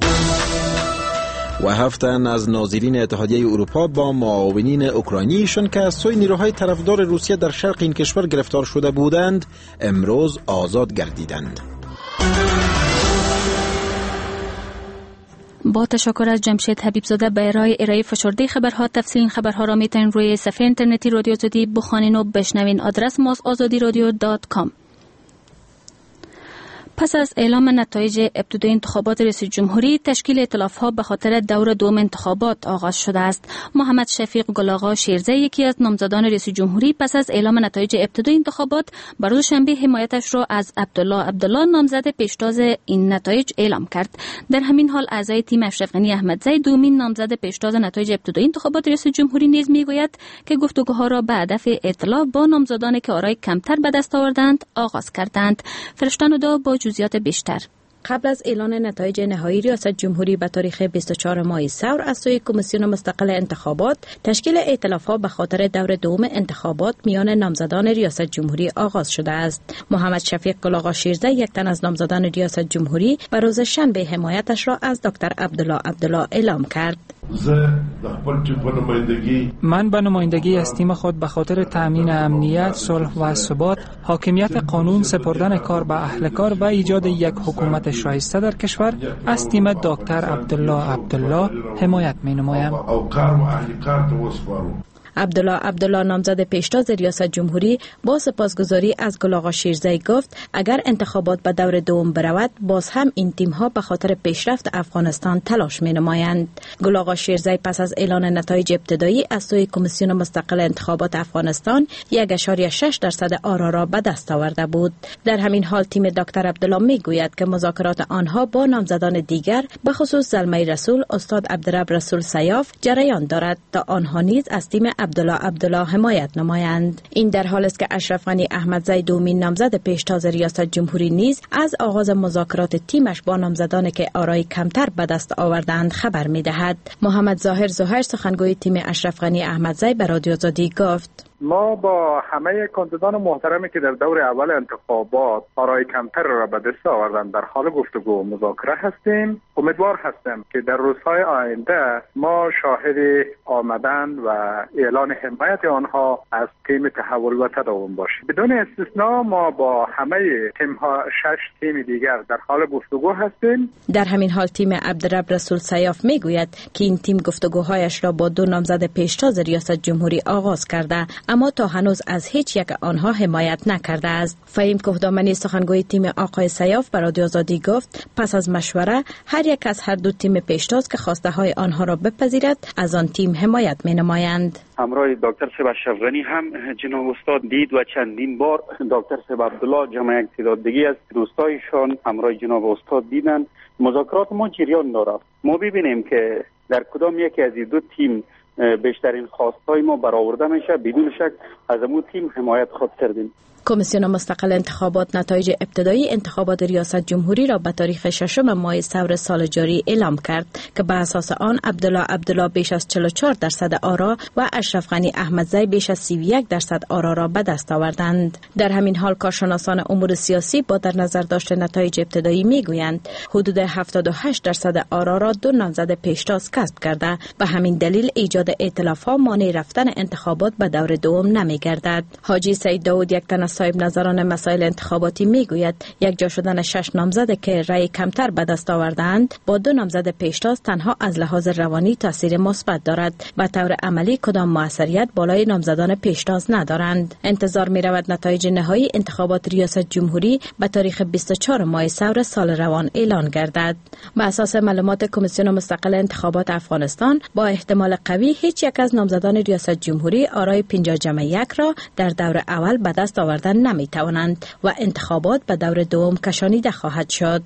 و هفت تن از ناظرین اتحادیه اروپا با معاونین اوکراینیشان که از سوی نیروهای طرفدار روسیه در شرق این کشور گرفتار شده بودند امروز آزاد گردیدند. با تشکر از جمشید حبیبزاده به ارائه ارائه فشرده خبرها. تفصیل خبرها را میتونید روی صفحه اینترنتی رادیو آزادی بخوانید و بشنوین. آدرس ما آزادی رادیو دات کام. پس از اعلام نتایج ابتدای انتخابات ریاست جمهوری، تشکیل ائتلاف‌ها به خاطر دور دوم انتخابات آغاز شده است. محمد شفیق گل شیرزه، یکی از نامزدان ریاست جمهوری، پس از اعلام نتایج ابتدای انتخابات بر روز شنبه حمایتش را از عبدالله عبدالله نامزد پیشتاز این نتایج اعلام کرد. در همین حال اعضای تیم اشرف غنی احمدزی، دومین نامزد پیشتاز نتایج ابتدای انتخابات ریاست جمهوری، نیز میگوید که گفتگوها را به هدف ائتلاف با نامزدانی که آرای کمتر به دست آوردند آغاز کردند. فرشته‌ندا با جزئیات بیشتر. قبل از اعلان نتایج نهایی ریاست جمهوری به تاریخ بیست و چهارم ماه سور از سوی کمیسیون مستقل انتخابات، تشکیل ائتلاف‌ها به خاطر دور دوم انتخابات میان نامزدان ریاست جمهوری آغاز شده است. محمد شفیق گل شیرزه، یک تن از نامزدان ریاست جمهوری، به روز شنبه حمایتش را از دکتر عبدالله عبدالله اعلام کرد. من به نمایندگی از تیم خود به خاطر تأمین امنیت، صلح و ثبات، حاکمیت قانون، سپردن کار به اهل کار و ایجاد یک حکومت شایسته در کشور از تیم دکتر عبدالله عبدالله حمایت می نمایم. عبدالله عبدالله نامزد پیشتاز ریاست جمهوری با سپاسگزاری از گل آقا شیرزی گفت اگر انتخابات به دور دوم برود باز هم این تیم ها به خاطر پیشرفت افغانستان تلاش می نمایند. گل آقا شیرزی پس از اعلان نتایج ابتدایی از سوی کمیسیون مستقل انتخابات افغانستان یک اشاره شش درصد آرا را به دست آورده بود. در همین حال تیم دکتر عبدالله می گوید که مذاکرات آنها با نامزدان دیگر به خصوص زلمه رسول، استاد عبدرب رسول سیاف جریان دارد تا آنها نیز از تیم عبدالله عبدالله حمایت نمایند. این در حال است که اشرف غنی احمدزی، دومین نامزد پیشتاز ریاست جمهوری، نیز از آغاز مذاکرات تیمش با نامزدانی که آرای کمتر به دست آوردند خبر می‌دهد. محمد ظاهر ظاهر، سخنگوی تیم اشرف غنی احمدزی، به رادیو آزادی گفت ما با همه کاندیدان محترمی که در دور اول انتخابات آرای کمتر را به دست آوردند در حال گفتگو و مذاکره هستیم. امیدوار هستم که در روزهای آینده ما شاهد آمدن و اعلان حمایت آنها از تیم تحول و تداوم باشیم. بدون استثنا ما با همه تیم ها شش تیم دیگر در حال گفتگو هستیم. در همین حال تیم عبدرب رسول سیاف میگوید که این تیم گفتگوهایش را با دو نامزد پیشتاز ریاست جمهوری آغاز کرده، اما تا هنوز از هیچ یک آنها حمایت نکرده است. فهیم کوهدامنی، سخنگوی تیم آقای سیاف، به رادیو آزادی گفت پس از مشوره هر یک از هر دو تیم پیشتاز که خواسته های آنها را بپذیرد از آن تیم حمایت می نمایند. همراه دکتر صاحب اشرف غنی هم جناب استاد دید و چندین بار دکتر صاحب عبدالله جمع یک تعداد دیگه از دوستایشان همراه جناب استاد دیدن. مذاکرات ما جریان دارد. ما ببینیم که در کدام یکی از این دو تیم بیشترین خواستهای ما برآورده میشه. بدون شک از امو تیم حمایت خود کردیم. کمیسیون مستقل انتخابات نتایج ابتدایی انتخابات ریاست جمهوری را به تاریخ ششم ماه ثور سال جاری اعلام کرد که به اساس آن عبدالله عبدالله بیش از چهل و چهار درصد آرا و اشرف غنی احمدزی بیش از سی و یک درصد آرا را به دست آوردند. در همین حال کارشناسان امور سیاسی با در نظر داشت نتایج ابتدایی میگویند حدود هفتاد و هشت درصد آرا را دو نامزد پیشتاز کسب کرده، به همین دلیل ایجاد ائتلاف‌ها مانع رفتن انتخابات به دور دوم نمیگردد. حاجی سید داود یک تن صاحب نظران مسائل انتخاباتی میگوید یک جا شدن شش نامزد که رأی کمتر به دست آوردند با دو نامزد پیشتاز تنها از لحاظ روانی تاثیر مثبت دارد. به طور عملی کدام موثریت بالای نامزدان پیشتاز ندارند. انتظار می رود نتایج نهایی انتخابات ریاست جمهوری به تاریخ بیست و چهار ماه ثور سال روان اعلان گردد. به اساس معلومات کمیسیون مستقل انتخابات افغانستان با احتمال قوی هیچ یک از نامزدان ریاست جمهوری آرای پنجاه جمع یک را در دور اول به دست آوردن نمی توانند و انتخابات به دور دوم کشانیده خواهد شد.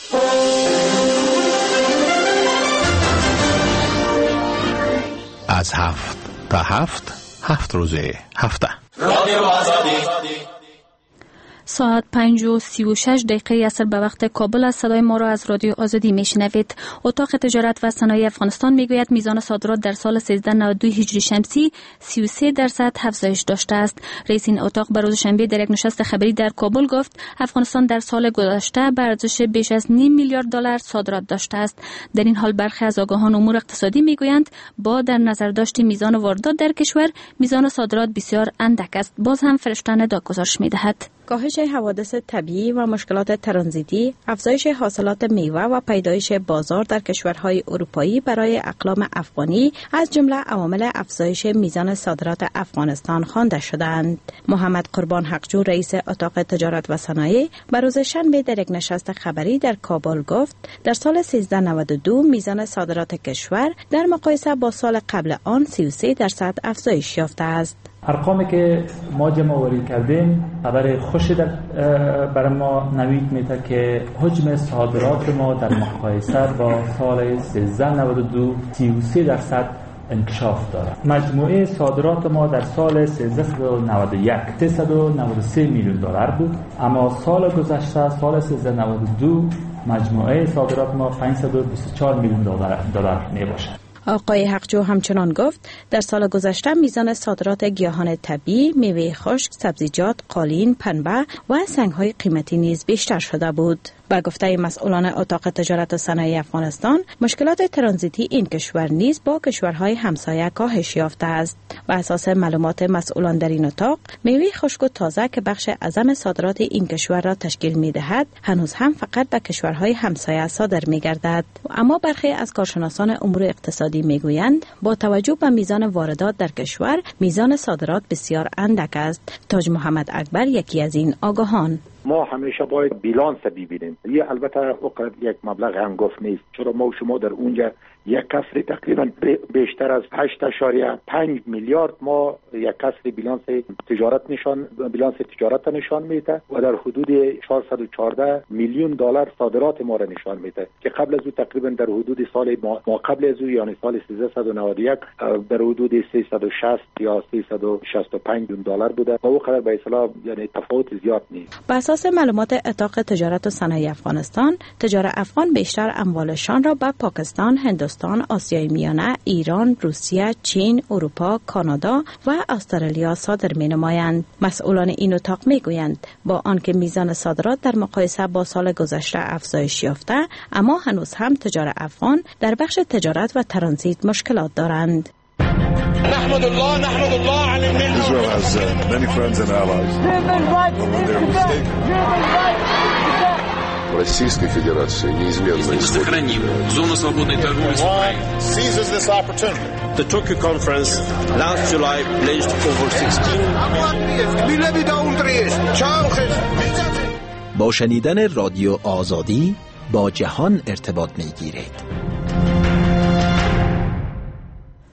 از هفت تا هفت هفت روزه هفته رادیو آزادی. ساعت پنج و سی و شش دقیقه عصر به وقت کابل است. صدای ما را از رادیو آزادی میشنوید. اتاق تجارت و صنایع افغانستان میگوید میزان صادرات در سال سیزده نود و دو هجری شمسی سی و سه درصد افزایش داشته است. رئیس این اتاق به روز شنبه در یک نشست خبری در کابل گفت افغانستان در سال گذشته به ارزش بیش از نیم میلیارد دلار صادرات داشته است. در این حال برخی از آگاهان امور اقتصادی میگویند با در نظر داشت میزان واردات در کشور میزان صادرات بسیار اندک است. باز هم فرشته ندا گزارش میدهد. کاهش حوادث طبیعی و مشکلات ترانزیتی، افزایش حاصلات میوه و پیدایش بازار در کشورهای اروپایی برای اقلام افغانی از جمله عوامل افزایش میزان صادرات افغانستان خوانده شدند. محمد قربان حقجو رئیس اتاق تجارت و صنایع به روز شنبه در یک نشست خبری در کابل گفت در سال سیزده نود و دو میزان صادرات کشور در مقایسه با سال قبل آن سی و سه درصد افزایش یافته است. ارقامی که ما جمع آوری کردیم خبر خوشی در برای ما نوید میده که حجم صادرات ما در مقایسه با سال سیزده نود و دو سی و سه درصد انکشاف دارد. مجموعه صادرات ما در سال سیزده نود و یک سیصد و نود و سه میلیون دلار بود، اما سال گذشته سال سیزده نود و دو مجموعه صادرات ما پانصد و بیست و چهار میلیون دلار می باشد. آقای حقجو همچنان گفت در سال گذشته میزان صادرات گیاهان طبیعی، میوه خشک، سبزیجات، قالین، پنبه و سنگ‌های قیمتی نیز بیشتر شده بود. با گفته مسئولان اتاق تجارت و صنایع افغانستان، مشکلات ترانزیتی این کشور نیز با کشورهای همسایه کاهش یافته است. و اساس معلومات مسئولان در این اتاق، میوه خشک و تازه که بخش اعظم صادرات این کشور را تشکیل می‌دهد، هنوز هم فقط به کشورهای همسایه صادر می‌گردد. اما برخی از کارشناسان امور اقتصادی می‌گویند با توجه به میزان واردات در کشور، میزان صادرات بسیار اندک است. تاج محمد اکبر یکی از این آگاهان. ما همیشه باید بیلانس ببینیم. یه البته فقط یک مبلغ هنگفت نیست، چرا ما و شما در اونجا یک کسری تقریبا بیشتر از هشت اشاریه پنج میلیارد ما یک کسری بیلانس تجارت نشان بیلانس تجارت نشان میده و در حدود چهارصد و چهارده میلیون دلار صادرات ما را نشان میده که قبل از او تقریبا در حدود سال ما, ما قبل از او یعنی سال سیزده نود و یک در حدود سیصد و شصت یا سیصد و شصت و پنج میلیون دلار بوده و او قدر به اصطلاح یعنی تفاوت زیاد نیست. بر اساس معلومات اتاق تجارت و صنایع افغانستان، تجار افغان بیشتر اموالشان را به پاکستان، هندوستان، آسیای میانه، ایران، روسیه، چین، اروپا، کانادا و استرالیا صادر می‌نمایند. مسئولان این اتاق می‌گویند با آنکه میزان صادرات در مقایسه با سال گذشته افزایش یافته، اما هنوز هم تجار افغان در بخش تجارت و ترانزیت مشکلات دارند. نحمد الله نحمد الله على النعمة. Israel has uh, many friends and allies. Российской Федерации неизменно сохраним зону свободной торговли с Украиной. Seizes this opportunity. The Tokyo conference last July pledged over sixteen با شنیدن رادیو آزادی با جهان ارتباط می‌گیرید.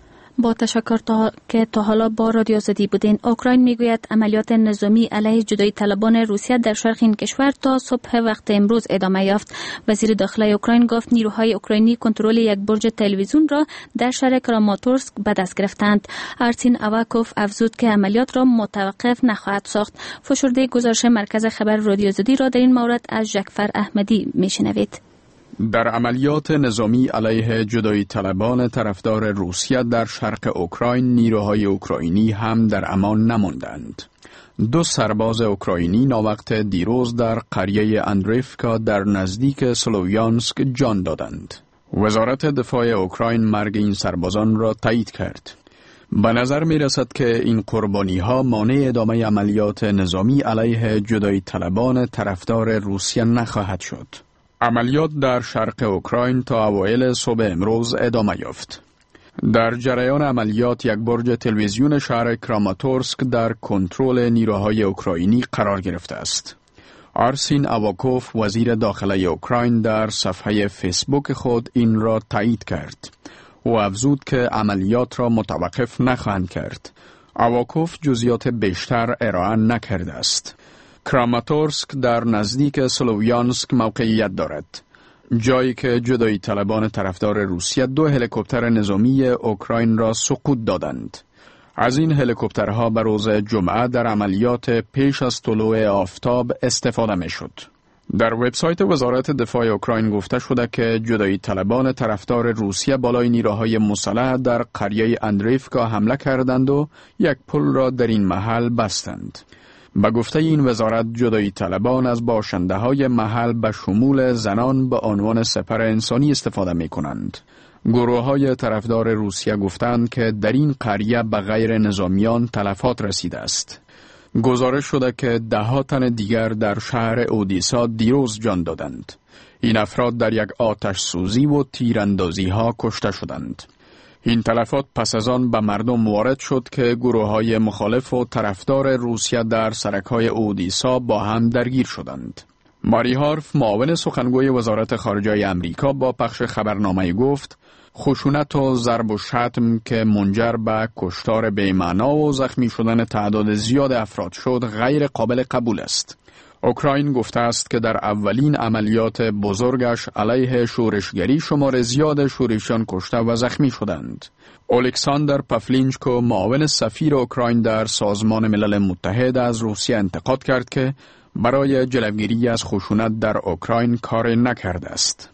با تشکر تا که تا حالا با رادیو آزادی بودین. اوکراین میگوید عملیات نظامی علیه جدایی طلبان روسیه در شرق این کشور تا صبح وقت امروز ادامه یافت. وزیر داخلی اوکراین گفت نیروهای اوکراینی کنترل یک برج تلویزیون را در شهر کراماتورسک به دست گرفتند. آرسین آواکوف افزود که عملیات را متوقف نخواهد ساخت. فشرده گزارش مرکز خبر رادیو آزادی را در این مورد از جعفر احمدی میشنوید. در عملیات نظامی علیه جدایی طلبان طرفدار روسیه در شرق اوکراین، نیروهای اوکراینی هم در امان نماندند. دو سرباز اوکراینی ناوقت دیروز در قریه اندریفکا در نزدیک سلویانسک جان دادند. وزارت دفاع اوکراین مرگ این سربازان را تایید کرد. به نظر می رسد که این قربانی ها مانع ادامه عملیات نظامی علیه جدایی طلبان طرفدار روسیه نخواهد شد. عملیات در شرق اوکراین تا اوایل صبح امروز ادامه یافت. در جریان عملیات یک برج تلویزیون شهر کراماتورسک در کنترل نیروهای اوکراینی قرار گرفته است. آرسین آواکوف وزیر داخلی اوکراین در صفحه فیسبوک خود این را تایید کرد. او افزود که عملیات را متوقف نخواهند کرد. آواکوف جزئیات بیشتر ارائه نکرده است. کراماتورسک در نزدیک سلویانسک موقعیت دارد، جایی که جدایی طلبان طرفدار روسیه دو هلیکوپتر نظامی اوکراین را سقوط دادند. از این هلیکوپترها به روز جمعه در عملیات پیش از طلوع آفتاب استفاده می شد. در وبسایت وزارت دفاع اوکراین گفته شده که جدایی طلبان طرفدار روسیه بالای نیروهای مسلح در قریه اندریفکا حمله کردند و یک پل را در این محل بستند. به گفته این وزارت، جدایی طلبان از باشنده های محل به شمول زنان به عنوان سپر انسانی استفاده می کنند. گروه های طرفدار روسیه گفتند که در این قریه به غیر نظامیان تلفات رسیده است. گزارش شده که ده ها تن دیگر در شهر اودیسا دیروز جان دادند. این افراد در یک آتش سوزی و تیراندازی ها کشته شدند. این تلفات پس از آن به مردم وارد شد که گروه های مخالف و طرفدار روسیه در سرک‌های اودیسا با هم درگیر شدند. ماری هارف، معاون سخنگوی وزارت خارجه امریکا، با پخش خبرنامه گفت خشونت و ضرب و شتم که منجر به کشتار بی‌معنا و زخمی شدن تعداد زیاد افراد شد غیر قابل قبول است. اوکراین گفته است که در اولین عملیات بزرگش علیه شورشگری شمار زیاد شورشیان کشته و زخمی شدند. الکساندر پافلینچکو، معاون سفیر اوکراین در سازمان ملل متحد، از روسیه انتقاد کرد که برای جلوگیری از خشونت در اوکراین کار نکرده است.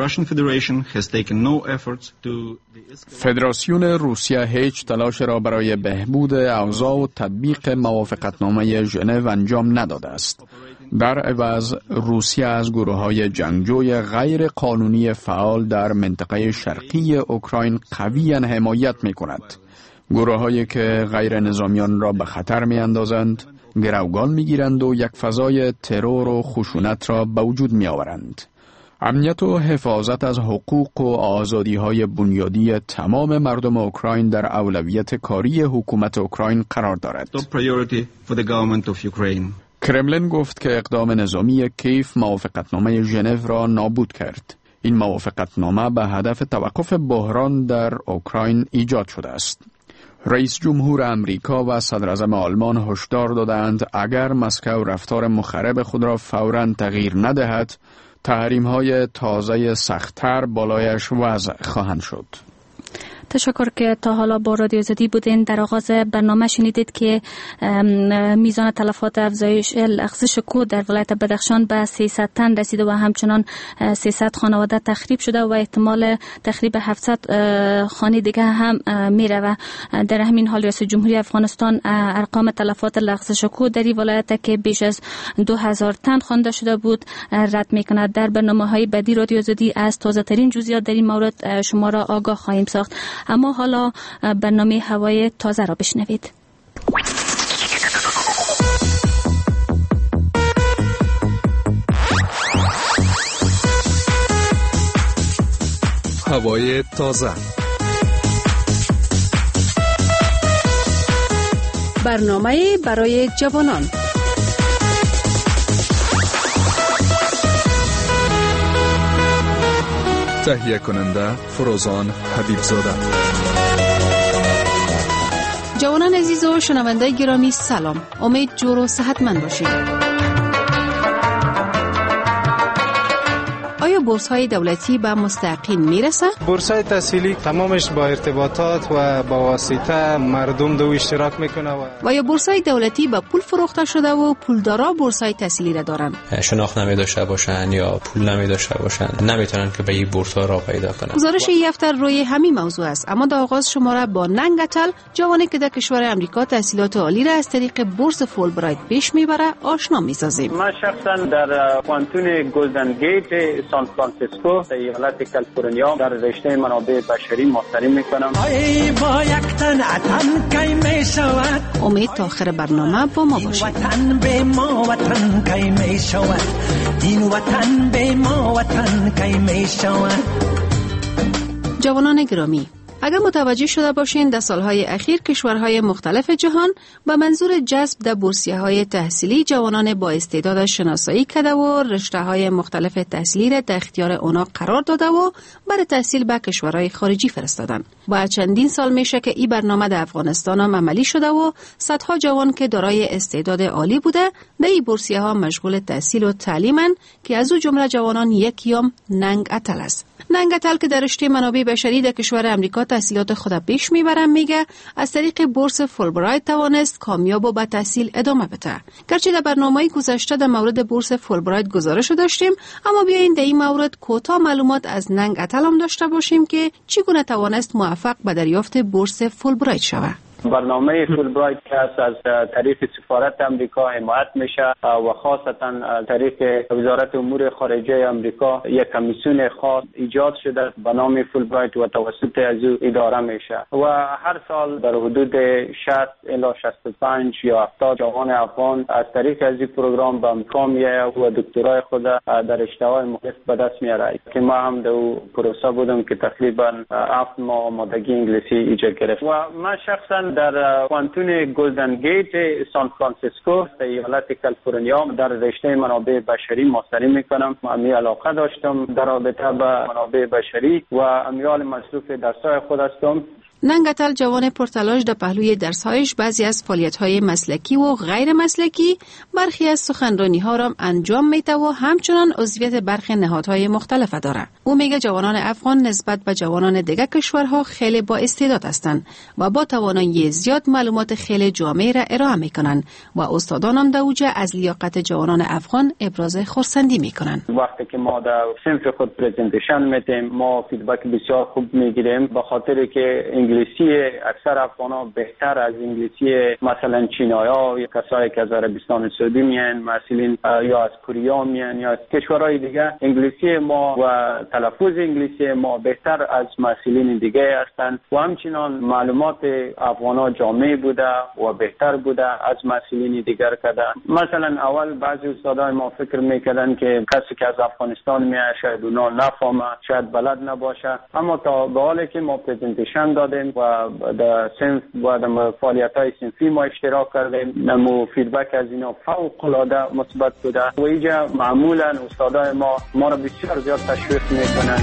فدراسیون روسیه هیچ تلاش را برای بهبود اوضاع و تطبیق موافقتنامه ژنو انجام نداده است. در عوض روسیه از گروه‌های جنگجوی غیر قانونی فعال در منطقه شرقی اوکراین قویاً حمایت می‌کند. گروه‌هایی که غیر نظامیان را به خطر می‌اندازند، گروگان می‌گیرند و یک فضای ترور و خشونت را به وجود می‌آورند. امنیت و حفاظت از حقوق و آزادی‌های بنیادی تمام مردم اوکراین در اولویت کاری حکومت اوکراین قرار دارد. کرملین گفت که اقدام نظامی کیف موافقتنامه ژنو را نابود کرد. این موافقتنامه به هدف توقف بحران در اوکراین ایجاد شده است. رئیس جمهور امریکا و صدر اعظم آلمان هشدار دادند اگر مسکو رفتار مخرب خود را فوراً تغییر ندهد، تحریم‌های تازه سخت‌تر بالایش وضع خواهند شد. تشکر که تا حالا با رادیو آزادی بودین. در آغاز برنامه شنیدید که میزان تلفات افزایش لغزش کوه در ولایت بدخشان به سیصد تن رسیده و همچنان سیصد خانواده تخریب شده و احتمال تخریب هفتصد خانه دیگه هم میره و در همین حال ریاست جمهوری افغانستان ارقام تلفات لغزش کوه در این ولایت که بیش از دو هزار تن خوانده شده بود رد میکند. در برنامه‌های بعدی رادیو آزادی از تازه ترین جزئیات در این مورد شما را آگاه خواهیم ساخت. اما حالا برنامه هوای تازه را بشنوید. هوای تازه، برنامه برای جوانان. تهیه کننده فروزان حبیب زاده. و شنونده گرامی سلام. امید جور و صحتمند باشید. آیا بورس های دولتی به مستحقین میرسه؟ بورس های تحصیلی تمامش با ارتباطات و با واسطه مردم دو اشتراک میکنه و و یا بورس های دولتی به پول فروخته شده و پولدارا بورس های تحصیلی را دارن. شناخت نمی داشته باشن یا پول نمی داشته باشن نمیتونن که به این بورس ها را پیدا کنن. گزارش این هفته روی همین موضوع است، اما در آغاز شما را با ننگتل، جوانی که در کشور امریکا تحصیلات عالی را از طریق بورس فولبرایت پیش میبره، آشنا میسازیم. من شخصا در پانتون گلدن گیت سان فرانسیسکو در ایالت کالیفرنیا در رشته منابع بشری ماستری میکنم. امید تا آخر برنامه با ما باشید. وطن به ما وطن کی می شود، این وطن به ما وطن کی می شود. جوانان گرامی، اگر متوجه شده باشین در سالهای اخیر کشورهای مختلف جهان به منظور جذب در بورسیه‌های تحصیلی جوانان با استعداد شناسایی کرده و رشته‌های مختلف تحصیلی را در اختیار اونا قرار داده و برای تحصیل به کشورهای خارجی فرستادن. با چندین سال میشه که این برنامه در افغانستان هم عملی شده و صدها جوان که دارای استعداد عالی بوده در این بورسیه‌ها مشغول تحصیل و تعلیمن که از او جمله جوانان یکیام ننگ اتل است. ننگ اتل که در رشته منابع بشری در کشور امریکا تحصیلات خود پیش میبرم میگه از طریق بورس فولبرایت توانست کامیاب و به تحصیل ادامه بده. گرچه در برنامه‌های گذشته در مورد بورس فولبرایت گزارش داشتیم، اما بیاین در این مورد کوتاه معلومات از ننگ اتل هم داشته باشیم که چگونه توانست موفق به دریافت بورس فولبرایت شود. برنامه فولبرایت که از طریق سفارت امریکا حمایت میشه و خاصتا از طریق وزارت امور خارجه امریکا یک کمیسیون خاص ایجاد شده به نام فولبرایت و توسط از او اداره میشه و هر سال در حدود شصت الی شصت و پنج یا هفتاد جوان افغان از طریق از این پروگرام به امریکا میایه و دکترای خود در رشته‌های مختلف به دست میاره که ما هم در پروسه بودم که تقریبا هفت ماه آمادگی انگلیسی ایجاد گرفت و من شخصا در پانتون گلدن گیت سان فرانسیسکو در ایالت کالیفرنیا در رشته منابع بشری ماستری میکنم. من علاقه داشتم در رابطه با منابع بشری و امیال مصروف درس‌های خود هستم. ننگ اتل جوان پرتلاش در پهلوی درس‌هایش بعضی از فعالیت‌های مسلکی و غیر مسلکی، برخی از سخنرانی‌ها را انجام می‌ده و همچنان عضویت برخی نهادهای مختلف دارد. او میگه جوانان افغان نسبت به جوانان دیگر کشورها خیلی با استعداد هستند و با توانایی زیاد معلومات خیلی جامع را ارائه می‌کنند و استادان هم در اوج از لیاقت جوانان افغان ابراز خرسندی می‌کنند. وقتی که ما در صنف خود پرزنتیشن می‌دیم ما فیدبک بسیار خوب می‌گیریم به خاطر که انگلیسی اکثر افغانا بهتر از انگلیسی مثلا چینایا یا کسایی که از عربستان سعودی میان، مسئولین یا از کره میان یا از کشورهای دیگه، انگلیسی ما و تلفظ انگلیسی ما بهتر از مسئولین دیگه هستند و همچنان معلومات افغانا جامع بوده و بهتر بوده از مسئولین دیگر کده. مثلا اول بعضی استادای ما فکر میکردن که کسی که از افغانستان میاد شاید اونا نفهمه، شاید بلد نباشه، اما تا به حالی که ما پرزنتیشن دادیم و در صنف و در فعالیت‌های صنفی ما اشتراک کردیم، نمو فیدبک از اینا فوق‌العاده مثبت بوده و اینجا معمولا استادای ما ما را بسیار زیاد تشویق میکنن.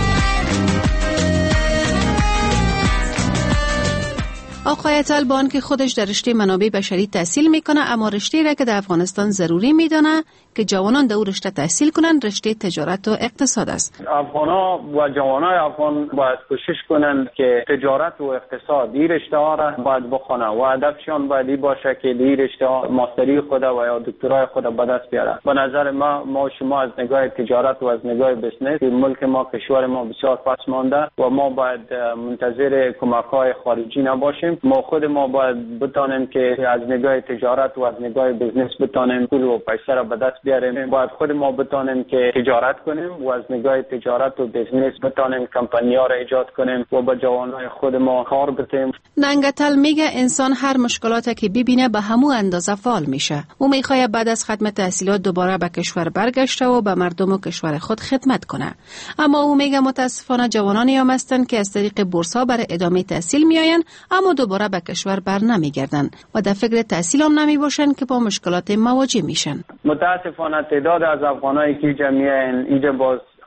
آقای اتل با آنکه خودش در رشته منابع بشری تحصیل میکنه، اما رشته را که در افغانستان ضروری میدانه که جوانان در او رشته تحصیل کنند رشته تجارت و اقتصاد است. افغانا و جوانای افغان باید کوشش کنند که تجارت و اقتصاد این رشته ها را باید بخونه و هدفشان باید این باشه که این رشته ها ماستری خود و یا دکترای خود به دست بیاره. به نظر ما ما شما از نگاه تجارت و از نگاه بزنس ملک ما کشور ما بسیار پس مانده و ما باید منتظر کمک‌های خارجی نباشیم. ما خود ما باید بتانیم که از نگاه تجارت و از نگاه بزنس بتانیم پول و پیسه را به دست بیاریم. باید خود ما بتانیم که تجارت کنیم و از نگاه تجارت و بزنس بتانیم کمپانی‌ها را ایجاد کنیم و با جوانای خود ما کار بدیم. ننگ اتل میگه انسان هر مشکلاتی که ببینه به همون اندازه فعال میشه. او میخواد بعد از ختم تحصیلات دوباره به کشور برگشته و به مردم و کشور خود خدمت کنه. اما او میگه متاسفانه جوانانی هم هستند که از طریق بورس‌ها برای ادامه تحصیل میآیند اما دوباره به کشور بر نمیگردن و در فکر تحصیل هم نمی باشن که با مشکلات مواجه میشن. متاسفانه تعداد از افغانایی که اینجا میایند اینجا باز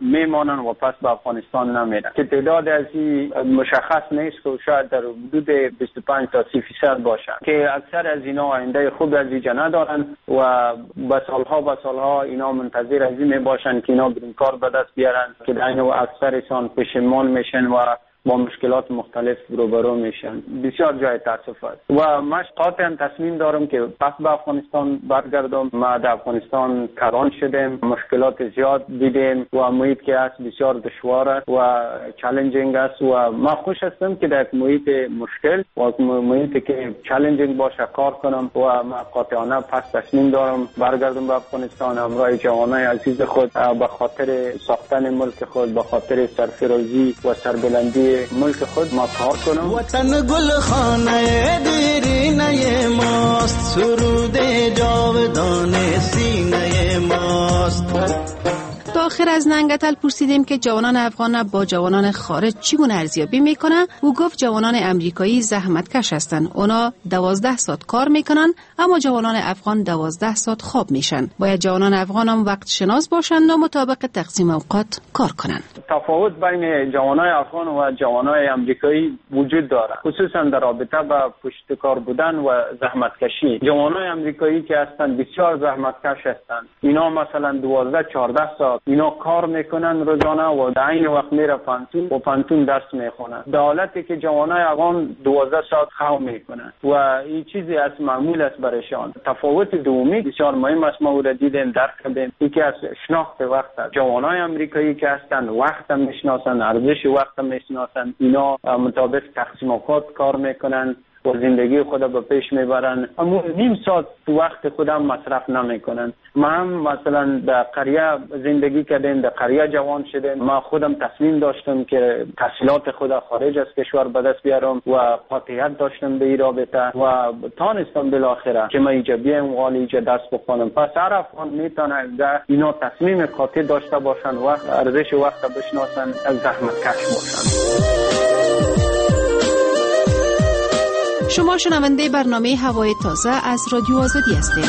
میمانن و پس به افغانستان نمیرن که تعداد از این مشخص نیست که شاید در حدود بیست و پنج تا سی فیصد باشن که اکثر از اینا آینده خوب از اینجا ندارن و به سالها به سالها اینا منتظر از این میباشن که اینا گرین کارت به دست بیارن که در این اکثرشان پشیمان میشن و با مشکلات مختلف روبرو میشن. بسیار جای تاسف است و من قاطعا تصمیم دارم که پس به افغانستان برگردم. ما در افغانستان کاران شدیم، مشکلات زیاد دیدیم و محیط که است بسیار دشوار است و چالنجینگ است و ما خوش هستم که در محیط مشکل و محیطی که چالنجینگ باشه کار کنم و ما قاطعانه پس تصمیم دارم برگردم به افغانستان همراه جوانای عزیز خود به خاطر ساختن ملک خود، به خاطر سرفرازی و سربلندی ملک خود ما کار کنم. وطن گل خانه دیرینه ماست، سرود جاودان سینه ماست. تا آخر از ننگتل پرسیدیم که جوانان افغان با جوانان خارج چگونه ارزیابی میکنن. او گفت جوانان امریکایی زحمتکش هستند. اونا دوازده ساعت کار میکنن اما جوانان افغان دوازده ساعت خواب میشن. باید جوانان افغان هم وقت شناس باشن و مطابق تقسیم اوقات کار کنن. تفاوت بین جوانای افغان و جوانای امریکایی وجود داره، خصوصا در رابطه با پشت کار بودن و زحمتکشی. جوانای امریکایی که هستند بسیار زحمتکش هستند. اینا مثلا دوازده چهارده ساعت اینا کار میکنن روزانه و در این وقت میره پانتون و پانتون درس میخونن، در حالتی که جوانای افغان دوازده ساعت خواب میکنن و این چیزی از معمول است برایشان. تفاوت دومی بسیار مهم است، ما او را دیدیم درک کردیم. یکی از شناخت وقت است. جوانای امریکایی که هستند وقت هم میشناسن، ارزش وقت هم میشناسن، اینا مطابق تقسیم اوقات کار میکنن و زندگی خود به پیش میبرن، اما نیم ساعت وقت خودم مصرف نمیکنن. ما هم مثلا در قریه زندگی کردیم، در قریه جوان شدیم. ما خودم تصمیم داشتم که تحصیلات خود خارج از کشور به دست بیارم و قاطعیت داشتم به این رابطه و تانستم بالاخره که ما اینجا بیام و اینجا درس بخونم. پس هر افغان میتونه اینا تصمیم قاطع داشته باشن و ارزش وقت بشناسن، از زحمت کش باشن. شما شنونده برنامه هوای تازه از رادیو آزادی هستید.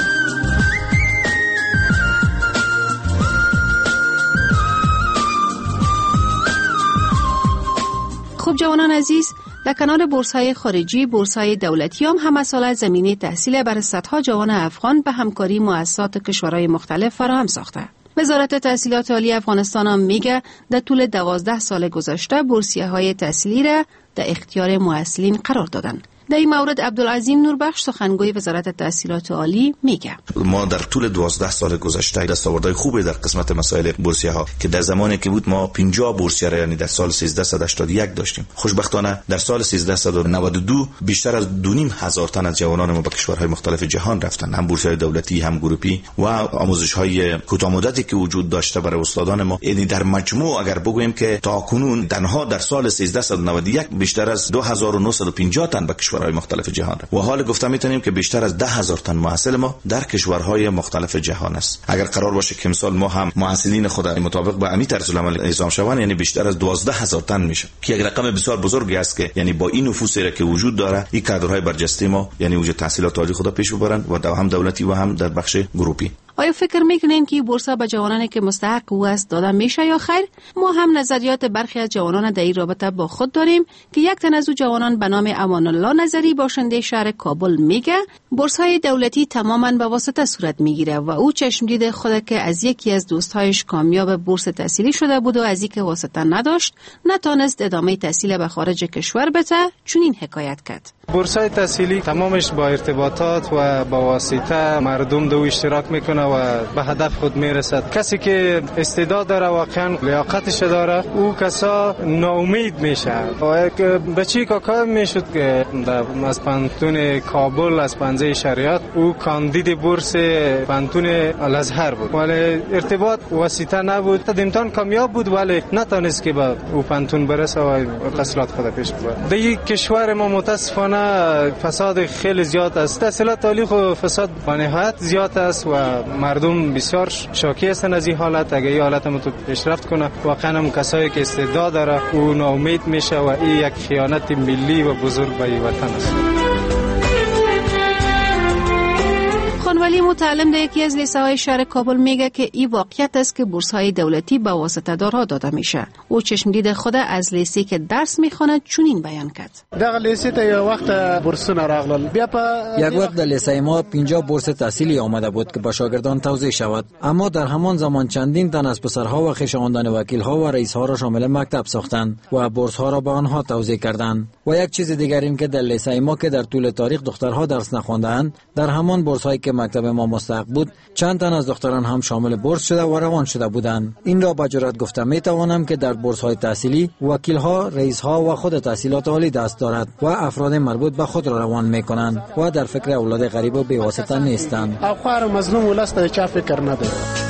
خب جوانان عزیز، در کنار بورس‌های خارجی، بورس‌های دولتی هم همه ساله زمینه تحصیل بر صدها جوان افغان به همکاری مؤسسات کشورهای مختلف فراهم ساخته. وزارت تحصیلات عالی افغانستان هم میگه در طول دوازده سال گذشته بورسیه‌های تحصیلی را در اختیار مؤثرین قرار دادن. در این مورد عبدالعظیم نوربخش سخنگوی وزارت تحصیلات عالی میگه ما در طول دوازده سال گذشته دستاوردهای خوبی در قسمت مسائل بورسیه ها که در زمانی که بود ما پنجاه بورسیه را یعنی در سال سیزده هشتاد و یک داشتیم، خوشبختانه در سال سیزده نود و دو بیشتر از دو نیم هزار تن از جوانان ما به کشورهای مختلف جهان رفتن، هم بورسیه دولتی هم گروپی و آموزش‌های کوتاه مدتی که وجود داشته برای استادان ما. یعنی در مجموع اگر بگوییم که تا کنون تنها در سال سیزده نود و یک بیشتر از دو هزار و نهصد و پنجاه تن به کشورهای مختلف جهان و حال گفتم میتونیم که بیشتر از ده هزار تن محصل ما در کشورهای مختلف جهان است. اگر قرار باشه که امسال ما هم محصلین خود مطابق با امی طرز العمل اعزام شوند، یعنی بیشتر از دوازده هزار تن میشه که یک رقم بسیار بزرگی است که یعنی با این نفوسی که وجود داره این کادرهای برجسته ما یعنی وجود تحصیلات عالی خود پیش ببرن و هم دولتی و هم در بخش گروپی. آیا فکر میکنین که بورسا به جوانانی که مستحق او است داده میشه یا خیر؟ ما هم نظریات برخی از جوانان در این رابطه با خود داریم که یک تن از او جوانان به نام امان الله نظری باشنده شهر کابل میگه بورس‌های دولتی تماما به واسطه صورت میگیره و او چشم دید خود که از یکی از دوستایش کامیاب بورس تحصیلی شده بود و از اینکه واسطه نداشت نتونست ادامه تحصیل به خارج کشور بده، چنین حکایت کرد. بورس‌های تحصیلی تمامش با ارتباطات و با واسطه مردم دو اشتراک میکنه و به هدف خود میرسد. کسی که استعداد داره واقعا لیاقتش داره او کسا ناامید میشه. و یک بچی کاکا میشد که از پانتون کابل از پنجه شریعت او کاندید بورس پانتون الازهر بود ولی ارتباط واسطه نبود. امتحان کامیاب بود ولی نتونست که به او پانتون برسه و تحصیلات خود پیش ببره. در این کشور ما متاسفانه فساد خیلی زیاد است. تحصیلات عالی خو فساد به نهایت زیاد است و مردم بسیار شاکی هستند از این حالت. اگه این حالت هم تو پیشرفت کنه واقعا هم کسایی که استعداد داره او ناامید میشه و این یک خیانت ملی و بزرگ به وطن است. خانوالی متعلم در یکی از لیسه‌های شهر کابل میگه که این واقعیت است که بورس‌های دولتی به واسطه دارها داده میشه. او چشم دید خود از لیسه‌ای که درس میخواند چنین بیان کرد. دغه لیسه ته یو وخت بورسونه راغلل. بیا په یک وقت در لیسه ما پنجاه بورس تحصیلی آمده بود که به شاگردان توزیع شود، اما در همان زمان چندین تن از پسرها و خویشاوندان وکیل‌ها و رئیس‌ها را شامل مکتب ساختند و بورس‌ها را به آنها توزیع کردند. و یک چیز دیگر این که در لیسه ما که در طول تاریخ دخترها درس نخواندند، در همان بورس‌هایی که مکتب ما مستحق بود چند تن از دختران هم شامل بورس شده و روان شده بودند. این را با جرأت گفته می توانم که در بورس‌های تحصیلی وکیل‌ها، رئیس‌ها و خود تحصیلات عالی دست دارد و افراد مربوط به خود را روان می کنند و در فکر اولاد غریب و بی‌واسطه نیستند. او خار مظلوم ولست چا فکر نداره.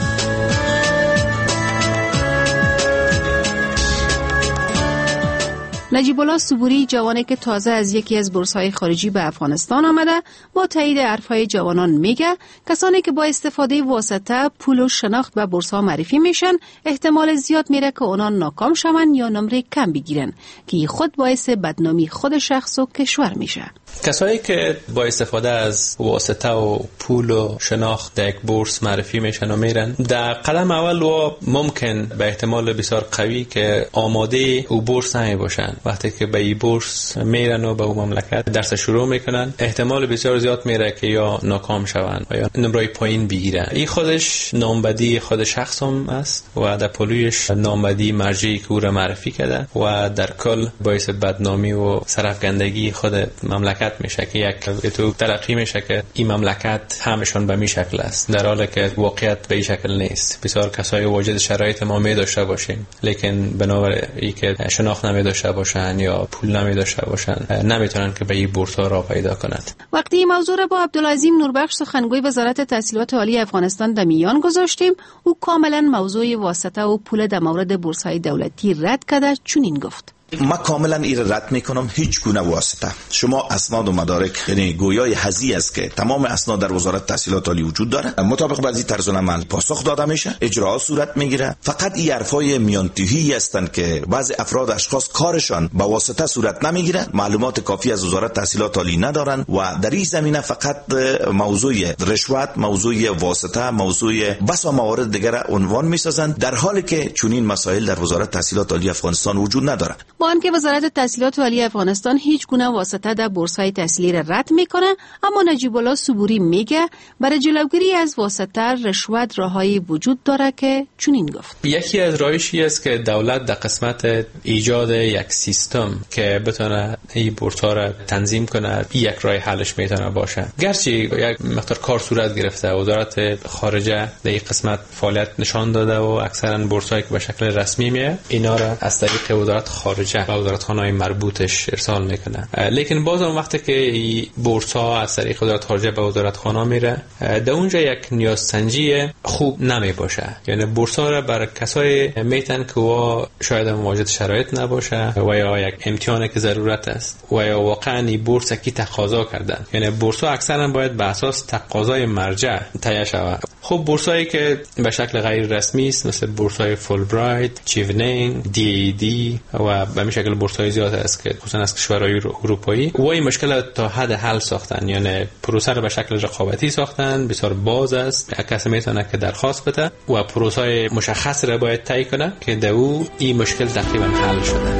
نجیب الله صبوری، جوانی که تازه از یکی از بورس‌های خارجی به افغانستان آمده، با تایید حرف‌های جوانان میگه کسانی که با استفاده واسطه پول و شناخت به بورس‌ها معرفی میشن احتمال زیاد میره که اونا ناکام شون یا نمره کم بگیرن که خود باعث بدنامی خود شخص و کشور میشه. کسایی که با استفاده از واسطه و پول و شناخت در یک بورس معرفی میشن و میرن، در قدم اول و ممکن به احتمال بسیار قوی که آماده او بورس نمی باشن. وقتی که به این بورس میرن و به اون مملکت درس شروع میکنن، احتمال بسیار زیاد میره که یا ناکام شون و یا نمره پایین بگیرن. این خودش نامبدی خود شخص هم است و در پلویش نامبدی مرجعی که او را معرفی کرده و در کل باعث بدنامی و سرفکندگی خود مملکت میشه که یک تو تلقی میشه که این مملکت همشون به می شکل است، در حالی که واقعیت به این شکل نیست. بسیار کسای واجد شرایط ما می داشته باشیم، لیکن بنابر این که شناخت نمی داشته باشن یا پول نمی داشته باشن نمیتونن که به این بورس‌ها را پیدا کنند. وقتی این موضوع را با عبدالعظیم نوربخش، سخنگوی وزارت تحصیلات عالی افغانستان، در میان گذاشتیم، او کاملا موضوع واسطه و پول در مورد بورس‌های دولتی رد کرده چنین گفت: ما کاملا این رد میکنم. هیچ گونه واسطه. شما اسناد و مدارک، یعنی گویای هزی است که تمام اسناد در وزارت تحصیلات عالی وجود داره، مطابق بعضی طرز العمل پاسخ داده میشه، اجرا صورت میگیره. فقط این حرفای میانتوهی هستند که بعضی افراد اشخاص کارشان با واسطه صورت نمیگیره، معلومات کافی از وزارت تحصیلات عالی ندارن و در این زمینه فقط موضوع رشوت، موضوع واسطه، موضوع بس و موارد دیگر عنوان میسازند، در حالی که چنین مسائل در وزارت تحصیلات عالی افغانستان وجود نداره. با آنکه وزارت تحصیلات عالی افغانستان هیچ گونه واسطه در بورس‌های تحصیلی را رد میکنه، اما نجیب الله صبوری میگه برای جلوگیری از واسطه، رشوت راههایی وجود داره که چنین گفت: یکی از راهشی است که دولت در قسمت ایجاد یک سیستم که بتونه این بورس‌ها را تنظیم کنه، یک راه حلش میتونه باشه. گرچه یک مقدار کار صورت گرفته، وزارت خارجه در این قسمت فعالیت نشان داده و اکثرا بورس‌هایی که به شکل رسمی میه اینا را از طریق وزارت خارجه و وزارتخانه‌های مربوطش ارسال میکنه. لیکن باز اون وقتی که این بورس‌ها از طریق وزارت خارجه به وزارتخانه میره، در اونجا یک نیازسنجی خوب نمی باشه. یعنی بورس‌ها را برای کسایی میتن که وا شاید مواجه شرایط نباشه و یا یک امتحانی که ضرورت است و یا واقعا این بورس کی تقاضا کردن. یعنی بورس‌ها اکثرا باید به اساس تقاضای مرجع تهیه شود. خب بورسایی که به شکل غیر رسمی است، مثل بورس‌های فولبرایت، چیونینگ، دی ای دی و به شکل بورس‌های زیاد است که خصوصا از کشورهای اروپایی و این مشکل تا حد حل ساختن. یعنی پروسه رو به شکل رقابتی ساختن، بسیار باز است، کسی میتونه که درخواست بده و پروسه مشخص رو باید طی کنه که در او این مشکل تقریبا حل شده.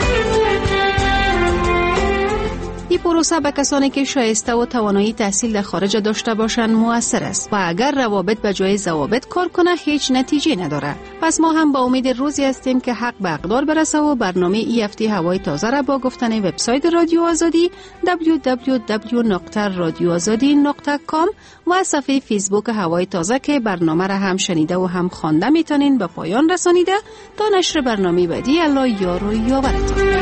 این پروسه به کسانی که شایسته و توانایی تحصیل در خارج داشته باشند موثر است و اگر روابط به جای ضوابط کار کنه هیچ نتیجه نداره. پس ما هم با امید روزی هستیم که حق به اقدار برسه و برنامه ای هفته هوای تازه را با گفتن وبسایت رادیو آزادی دبلیو دبلیو دبلیو نقطه رادیو آزادی نقطه کام و صفحه فیسبوک هوای تازه که برنامه را هم شنیده و هم خوانده میتونین به پایان رسانیده. تا نشر برنامه بعدی، الله یار و یاورتان.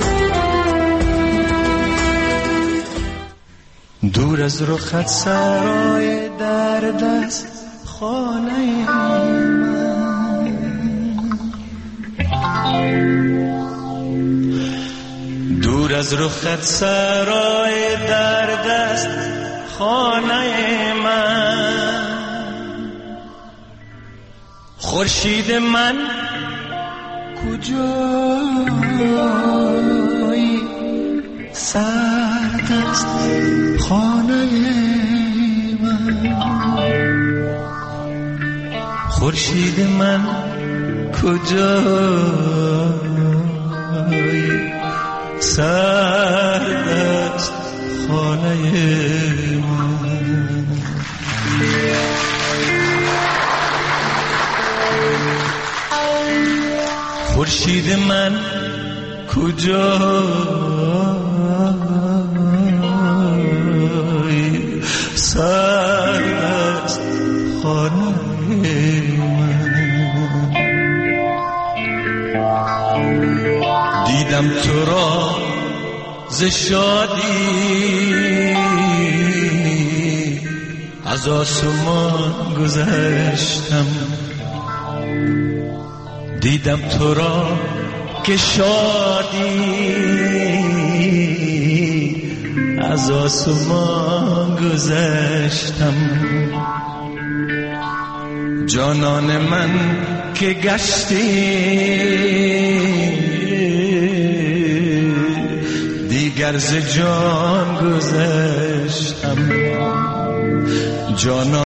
دور از رخت سرای درد است خانه من، دور از رخت سرای درد است خانه من، خورشید من کجایی سرد است خانه من. خورشید من کجایی سرد است خانه من. خورشید من کجایی سرد است خانه من. دیدم تو را ز شادی از آسمان گذشتم. دیدم تو را که شادی از آسمان گذشتم. جانان من که گشتی دیگر ز جان گذشتم. جانان